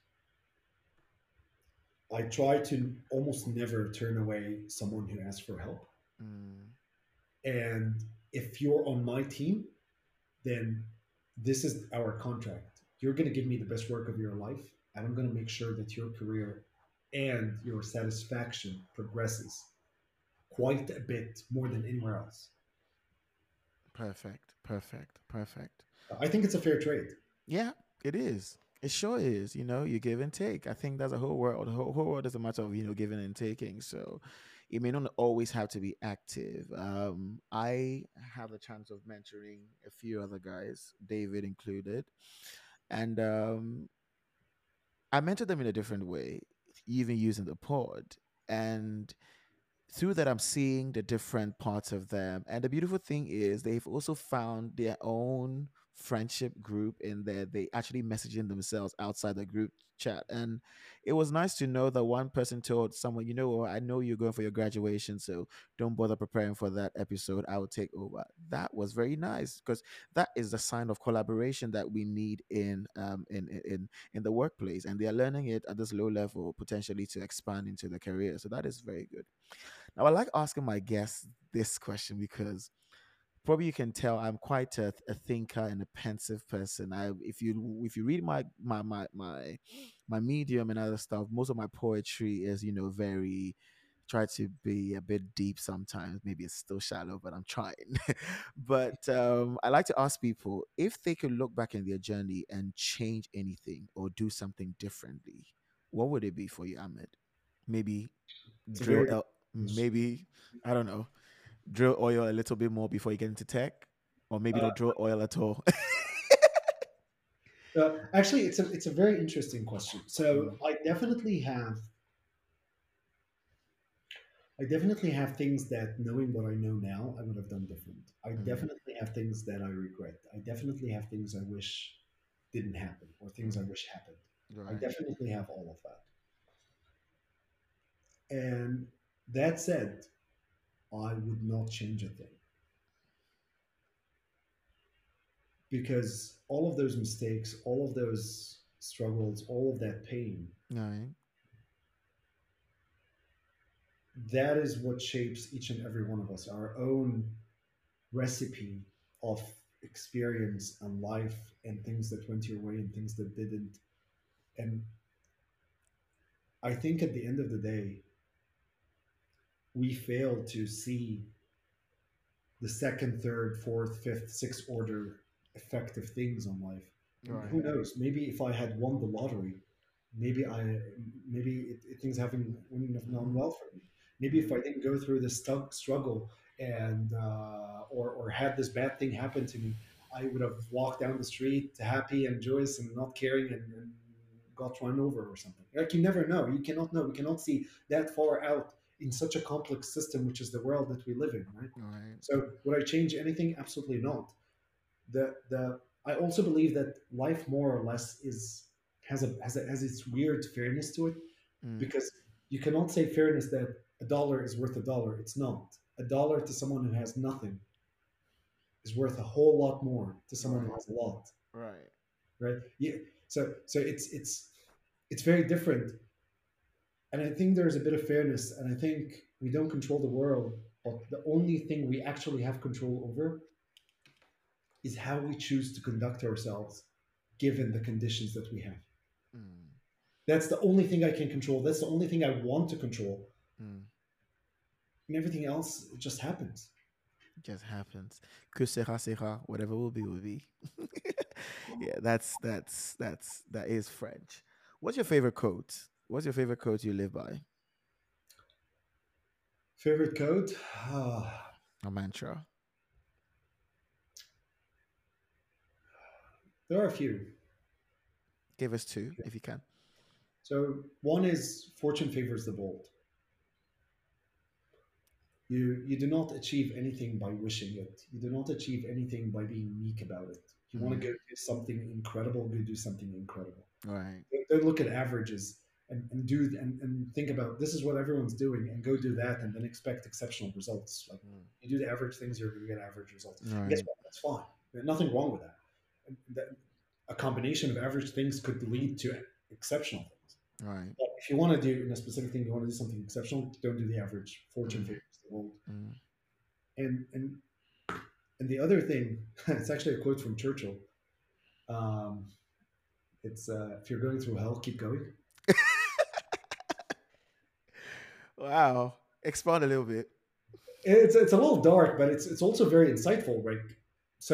I try to almost never turn away someone who asks for help. Mm. And if you're on my team, then this is our contract. You're going to give me the best work of your life, and I'm going to make sure that your career and your satisfaction progresses quite a bit more than anywhere else. Perfect. Perfect. Perfect. I think it's a fair trade. Yeah, it is. It sure is. You give and take. I think that's a whole world. The whole world is a matter of giving and taking. So it may not always have to be active. I have the chance of mentoring a few other guys, David included, and I mentor them in a different way, even using the pod. And through that, I'm seeing the different parts of them. And the beautiful thing is they've also found their own friendship group in there. They actually messaging themselves outside the group chat. And it was nice to know that one person told someone, what, I know you're going for your graduation, so don't bother preparing for that episode. I will take over. That was very nice because that is the sign of collaboration that we need in the workplace. And they are learning it at this low level, potentially to expand into the career. So that is very good. Now, I like asking my guests this question because probably you can tell I'm quite a thinker and a pensive person. If you read my medium and other stuff, most of my poetry is very try to be a bit deep sometimes. Maybe it's still shallow, but I'm trying. But I like to ask people if they could look back in their journey and change anything or do something differently, what would it be for you, Ahmed? Maybe It's a drill very el- maybe I don't know, drill oil a little bit more before you get into tech, or maybe uh, don't drill oil at all. actually it's a very interesting question. So Mm, I definitely have things that, knowing what I know now, I would have done different. I mm, definitely have things that I regret. I definitely have things I wish didn't happen or things I mm, wish happened. I right. definitely have all of that. And that said, I would not change a thing because all of those mistakes, all of those struggles, all of that pain, Right. that is what shapes each and every one of us, our own recipe of experience and life and things that went your way and things that didn't. And I think at the end of the day, we fail to see the second, third, fourth, fifth, sixth order effective things on life. And Right. who knows? Maybe if I had won the lottery, maybe things haven't wouldn't have gone Mm, well for me. Maybe if mm, I didn't go through this struggle and or had this bad thing happen to me, I would have walked down the street happy and joyous and not caring and got run over or something. Like you never know. You cannot know. We cannot see that far out in such a complex system, which is the world that we live in, right? right. So would I change anything? Absolutely not. The I also believe that life more or less is has its weird fairness to it Mm, because you cannot say fairness that a dollar is worth a dollar. It's not. A dollar to someone who has nothing is worth a whole lot more to someone who right. has a lot, Right. right? Yeah. So it's very different, and I think there's a bit of fairness, and I think we don't control the world, but the only thing we actually have control over is how we choose to conduct ourselves given the conditions that we have. Mm, That's the only thing I can control. That's the only thing I want to control. mm. And everything else it just happens. Just happens. Que sera, whatever will be, will be. Yeah, that is French. What's your favorite quote? What's your favorite quote you live by? Favorite code? Ah. A mantra. There are a few. Give us two if you can. So one is fortune favors the bold. You do not achieve anything by wishing it. You do not achieve anything by being meek about it. You want to Mm. go do something incredible, go do something incredible. Right. Don't look at averages and think about this is what everyone's doing and go do that and then expect exceptional results. Like Mm. you do the average things, you're going to get average results. And guess Right. what? That's fine. There's nothing wrong with that. And a combination of average things could lead to exceptional things. Right. But if you want to do in a specific thing, you want to do something exceptional, don't do the average. Fortune Mm. favors the bold. Mm. And and and the other thing, it's actually a quote from Churchill. Um, it's if you're going through hell, keep going. Wow. Expand a little bit. It's a little dark, but it's also very insightful, right? So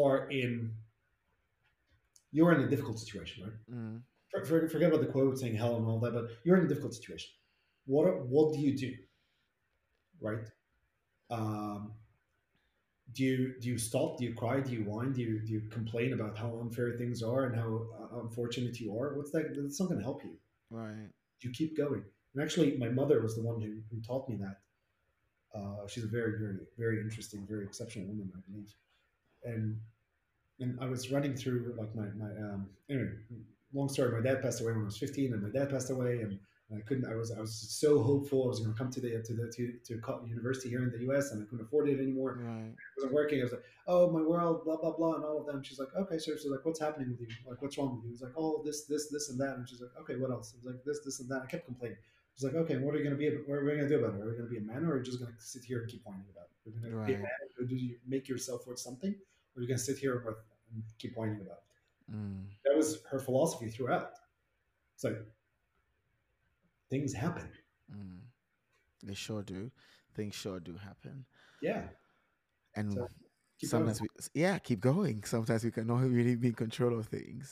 you're in a difficult situation, right? Mm. Forget about the quote saying hell and all that, but you're in a difficult situation. What do you do, right? Um, do you stop? Do you cry? Do you whine? Do you complain about how unfair things are and how unfortunate you are? What's that? That's not going to help you. Right. You keep going. And actually, my mother was the one who taught me that. She's a very, very, very interesting, very exceptional woman, I believe. And I was running through like my anyway, long story. My dad passed away when I was 15, and my dad passed away, and I couldn't. I was so hopeful I was going to come to university here in the U.S. and I couldn't afford it anymore. Right. It wasn't working. I was like, oh my world, blah blah blah, and all of them. She's like, okay, sir. So like, what's happening with you? Like, what's wrong with you? He was like, oh, this and that. And she's like, okay, what else? I was like, this and that. I kept complaining. She's like, okay, what are you going to be? What are we going to do about it? Are we going to be a man, or are we just going to sit here and keep whining about it? We're going to be a Right. man. And do you make yourself worth something, or are you going to sit here and keep whining about it? Mm. That was her philosophy throughout. It's like things happen. Mm. They sure do. Things sure do happen. Yeah. And So keep going. sometimes we, yeah, keep going. Sometimes we cannot really be in control of things.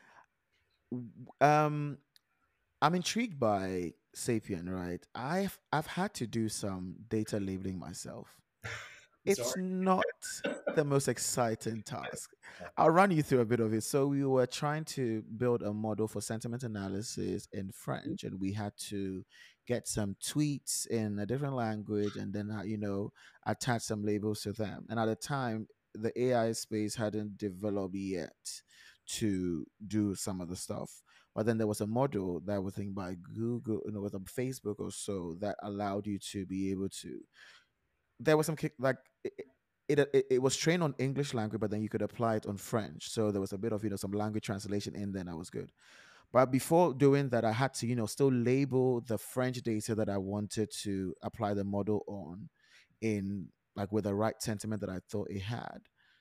Um, I'm intrigued by Sapien, right? I've had to do some data labeling myself. I'm sorry. It's not the most exciting task. I'll run you through a bit of it. So we were trying to build a model for sentiment analysis in French, and we had to get some tweets in a different language, and then attach some labels to them. And at the time, the AI space hadn't developed yet to do some of the stuff. But then there was a model that was think by Google, with a Facebook or so, that allowed you to be able to. There was some like it was trained on English language, but then you could apply it on French. So there was a bit of some language translation in there, and that was good. But before doing that, I had to still label the French data that I wanted to apply the model on, in like with the right sentiment that I thought it had,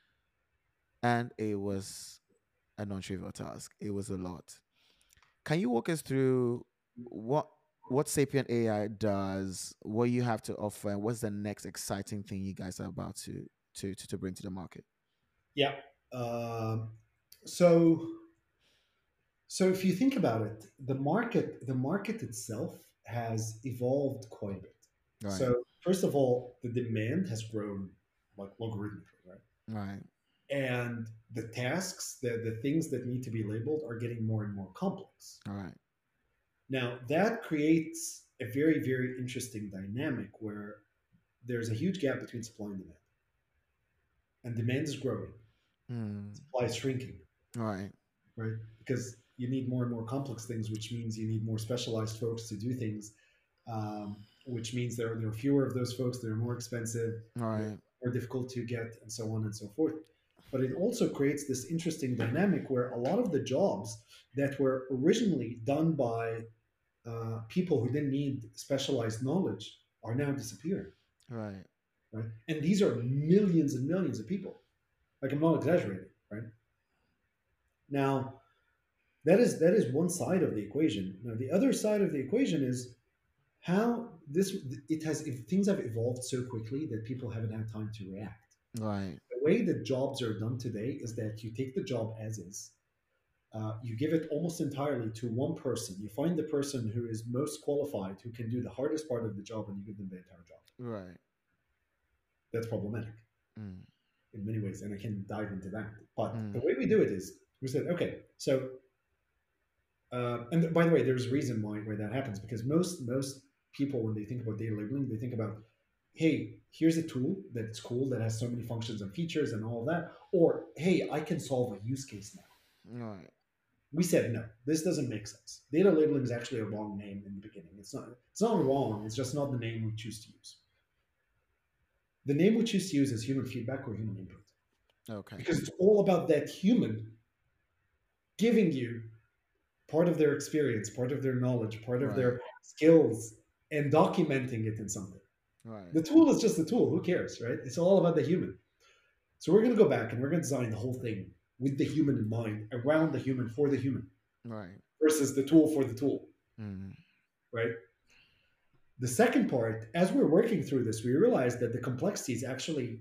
and it was a non-trivial task. It was a lot. Can you walk us through what what Sapient AI does, what you have to offer, and what's the next exciting thing you guys are about to bring to the market? Yeah. Um, so so if you think about it, the market itself has evolved quite a bit. Right, So first of all, the demand has grown like logarithmically, right? right, And the tasks, the things that need to be labeled are getting more and more complex. all right, Now that creates a very, very interesting dynamic where there's a huge gap between supply and demand is growing, mm, supply is shrinking, right, right? Because you need more and more complex things, which means you need more specialized folks to do things, which means there are fewer of those folks. They're more expensive, they're right, more difficult to get, and so on and so forth. But it also creates this interesting dynamic where a lot of the jobs that were originally done by people who didn't need specialized knowledge are now disappearing, right, right? And these are millions and millions of people. Like I'm not exaggerating, right? Now, that is one side of the equation. Now, the other side of the equation is how this it has if things have evolved so quickly that people haven't had time to react. right, The way that jobs are done today is that you take the job as is, you give it almost entirely to one person. You find the person who is most qualified, who can do the hardest part of the job, and you give them the entire job. right, That's problematic Mm. in many ways, and I can dive into that. But the Mm. way we do it is we said, okay, so and by the way, there's a reason why that happens because most people when they think about data labeling, they think about, hey, here's a tool that's cool that has so many functions and features and all of that, or hey, I can solve a use case now. Right. We said no, this doesn't make sense. Data labeling is actually a wrong name in the beginning. It's not wrong. It's just not the name we choose to use. The name we choose to use is human feedback or human input Okay. because it's all about that human giving you part of their experience, part of their knowledge, part of Right. their skills, and documenting it in something. Right. The tool is just a tool. Who cares, right? It's all about the human. So we're going to go back and we're going to design the whole thing with the human in mind, around the human, for the human, Right. versus the tool for the tool, Mm. right? The second part, as we're working through this, we realized that the complexity is actually,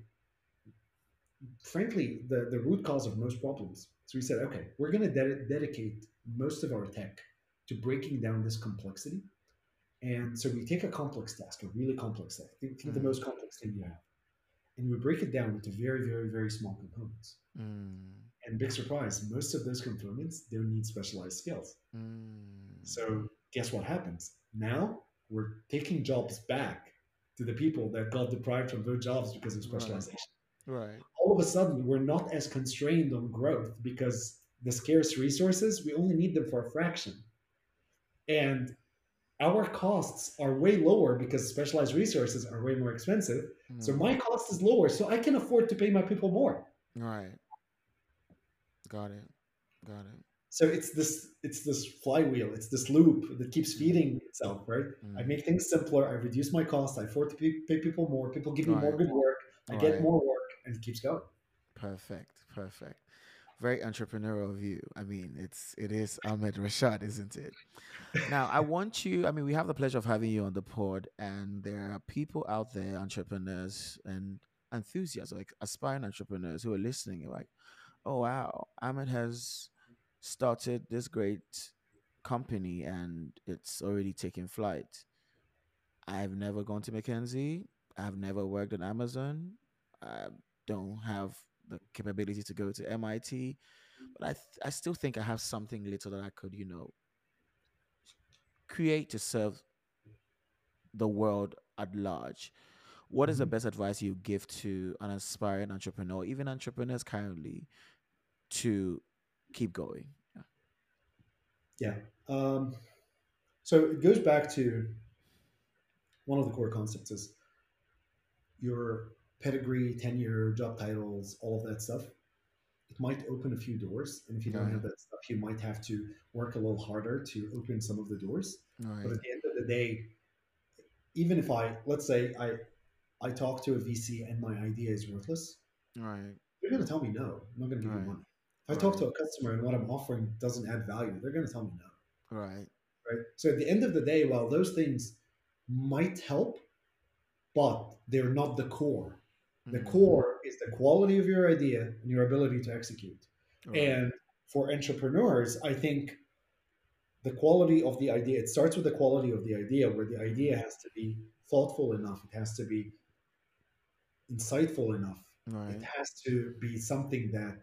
frankly, the root cause of most problems. So we said, okay, we're going to dedicate most of our tech to breaking down this complexity. And so we take a complex task, a really complex task, think the Mm. most complex thing you have, and we break it down into very, very, very small components. Mm. And big surprise, most of those components don't need specialized skills. Mm. So guess what happens? Now we're taking jobs back to the people that got deprived from those jobs because of Right. specialization. Right. All of a sudden, we're not as constrained on growth because the scarce resources, we only need them for a fraction. And our costs are way lower because specialized resources are way more expensive. So Mm. my cost is lower, so I can afford to pay my people more. Right. Got it. Got it. So it's this flywheel, it's this loop that keeps Mm. feeding itself, right? I Mm. make things simpler, I reduce my cost, I afford to pay people more, people give me more Right. good work, I get Right. more work, and it keeps going. Perfect. Perfect. Very entrepreneurial view. I mean, it is Ahmed Rashad, isn't it? Now, I want you, I mean, we have the pleasure of having you on the pod, and there are people out there, entrepreneurs and enthusiasts, like aspiring entrepreneurs who are listening. Like, oh, wow, Ahmed has started this great company and it's already taking flight. I've never gone to McKinsey. I've never worked at Amazon. I don't have the capability to go to MIT, but I still think I have something little that I could, create to serve the world at large. What is the Mhm. best advice you give to an aspiring entrepreneur, even entrepreneurs currently, to keep going? Yeah. Yeah. Um, so it goes back to one of the core concepts is your pedigree, tenure, job titles, all of that stuff. It might open a few doors, and if you don't Right. have that stuff, you might have to work a little harder to open some of the doors. But Right. at the end of the day, even if let's say I talk to a VC and my idea is worthless, Right. they're going to tell me no. I'm not going to give you Right. money. If I talk Right. to a customer and what I'm offering doesn't add value, they're going to tell me no. Right. Right. So at the end of the day, while those things might help, but they're not the core. The Mm. core is the quality of your idea and your ability to execute. Right. And for entrepreneurs, I think the quality of the idea, it starts with the quality of the idea, where the idea Mm. has to be thoughtful enough, it has to be insightful enough, it Right. has to be something that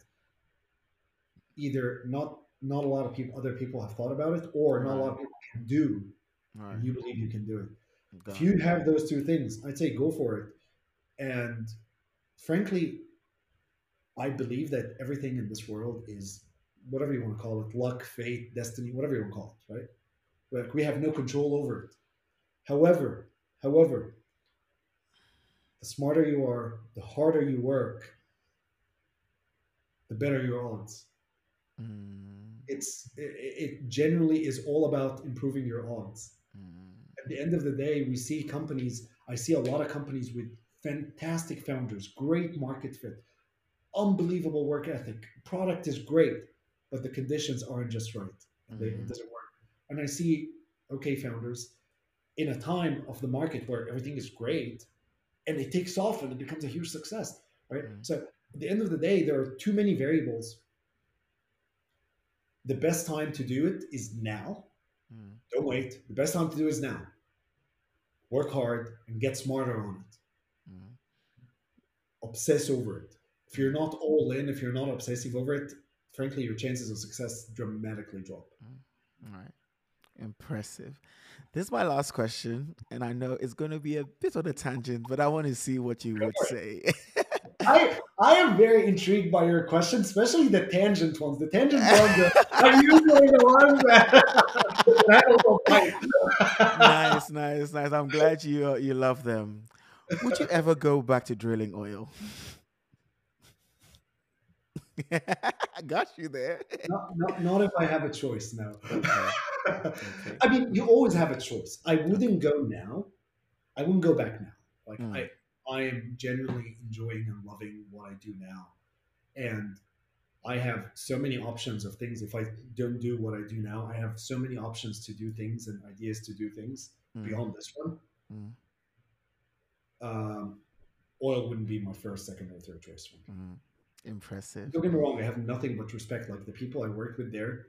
either not a lot of people other people have thought about it or not a lot Right. of people can do and Right. you believe you can do it. If Got you it. have those two things, I'd say go for it. And frankly, I believe that everything in this world is whatever you want to call it, luck, fate, destiny, whatever you want to call it, right? Like we have no control over it. However, the smarter you are, the harder you work, the better your odds. Mm. It generally is all about improving your odds. Mm. At the end of the day, we see companies. I see a lot of companies with fantastic founders, great market fit, unbelievable work ethic. Product is great, but the conditions aren't just right, and it Mm. doesn't work. And I see okay founders in a time of the market where everything is great and it takes off and it becomes a huge success, right? Mm. So at the end of the day, there are too many variables. The best time to do it is now. Mm. Don't wait. The best time to do is now. Work hard and get smarter on it. Mm. obsess over it. If you're not all in, if you're not obsessive over it, frankly, your chances of success dramatically drop. All right. Impressive. This is my last question, and I know it's going to be a bit on a tangent, but I want to see what you would say. I am very intrigued by your questions, especially the tangent ones. The tangent ones are usually the ones that I don't like. Nice, nice, nice. I'm glad you love them. Would you ever go back to drilling oil? I got you there. Not if I have a choice, no. Okay. Okay. I mean, you always have a choice. I wouldn't go now. I wouldn't go back now. Like Mm, I am genuinely enjoying and loving what I do now, and I have so many options of things. If I don't do what I do now, I have so many options to do things and ideas to do things mm, beyond this one. mm, Um, Oil wouldn't be my first, second, or third choice for me. mm. Impressive. Don't get me wrong; I have nothing but respect. Like the people I work with there,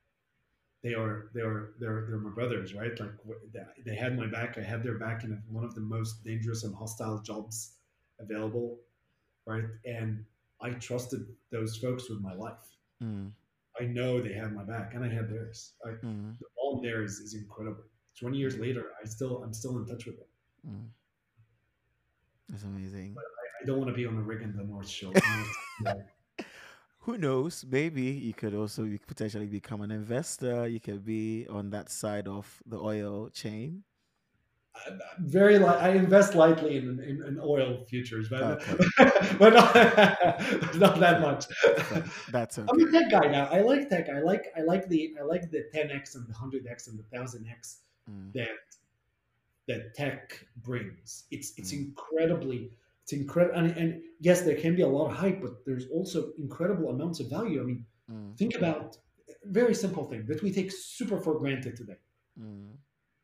they're my brothers, right? Like they had my back. I had their back in one of the most dangerous and hostile jobs available, right? And I trusted those folks with my life. Mm, I know they had my back, and I had theirs. mm, The bond there is incredible. 20 years later, I'm still in touch with them. mm. That's amazing. I don't want to be on a rig in the North Shore. Who knows? Maybe you could also potentially become an investor. You could be on that side of the oil chain. Very light. I invest lightly in oil futures, but Okay. but not that Fair. much. Fair. That's I'm a okay. tech guy now. I like tech. I like the 10x and the 100x and the 1000x Mm, that tech brings. It's mm, incredibly it's incredible, and yes, there can be a lot of hype, but there's also incredible amounts of value. I mean, mm, think about a very simple thing that we take super for granted today. mm,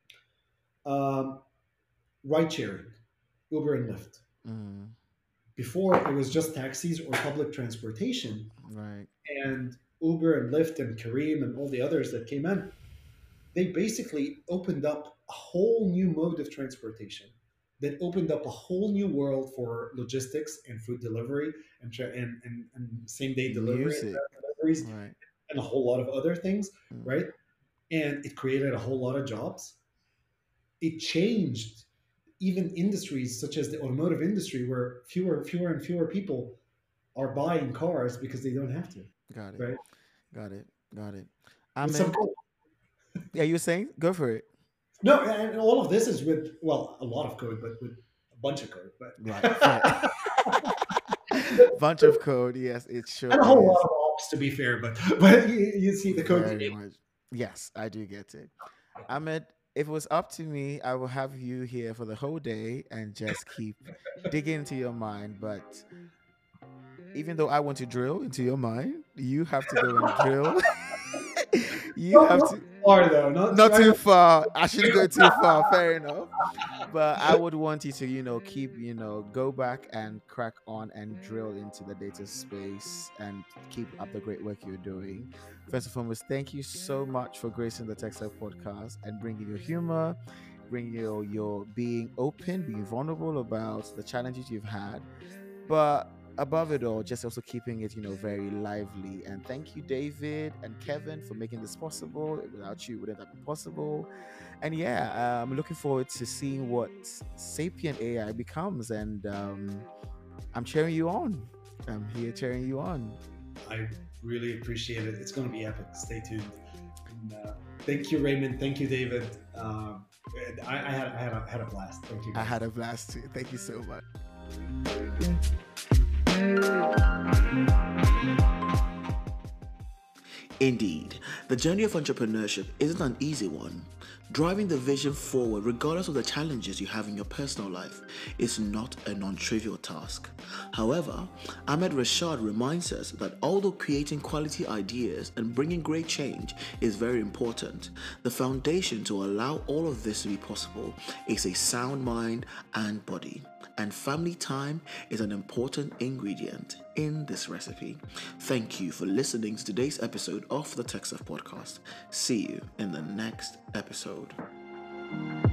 Um, Ride sharing, Uber and Lyft. mm. Before it was just taxis or public transportation, Right. and Uber and Lyft and Kareem and all the others that came in, they basically opened up a whole new mode of transportation that opened up a whole new world for logistics and food delivery and same day delivery and Music. fast deliveries Right. and a whole lot of other things, Mm, right? And it created a whole lot of jobs. It changed even industries such as the automotive industry, where fewer and fewer people are buying cars because they don't have to, got it. right? Got it. Got it. With some Ahmed, code. yeah, you were saying? Go for it. No, and all of this is with, well, a lot of code, but with a bunch of code, but Right. Fair. Bunch of code. Yes, it sure and a whole lot is. of ops to be fair, but you see the code. Very much. Yes, I do get it. Ahmed, if it was up to me, I will have you here for the whole day and just keep digging into your mind. But even though I want to drill into your mind, you have to go and drill. You have Not to. far though, not Not trying too to. far. I shouldn't go too far. Fair enough. But I would want you to, keep, go back and crack on and drill into the data space and keep up the great work you're doing. First and foremost, thank you so much for gracing the Tech Stuff podcast and bringing your humor, bringing your being open, being vulnerable about the challenges you've had, but above it all, just also keeping it, very lively. And thank you, David and Kevin, for making this possible. Without you, it wouldn't have been possible. And yeah, I'm looking forward to seeing what Sapient AI becomes. And I'm cheering you on. I'm here cheering you on. I really appreciate it. It's going to be epic. Stay tuned. And, thank you, Raymond. Thank you, David. I had a blast. Thank you, I guys. had a blast too. Thank you so much. Indeed, the journey of entrepreneurship isn't an easy one. Driving the vision forward, regardless of the challenges you have in your personal life, is not a non trivial task. However, Ahmed Rashad reminds us that although creating quality ideas and bringing great change is very important, the foundation to allow all of this to be possible is a sound mind and body. And family time is an important ingredient in this recipe. Thank you for listening to today's episode of the Tech Stuff Podcast. See you in the next episode.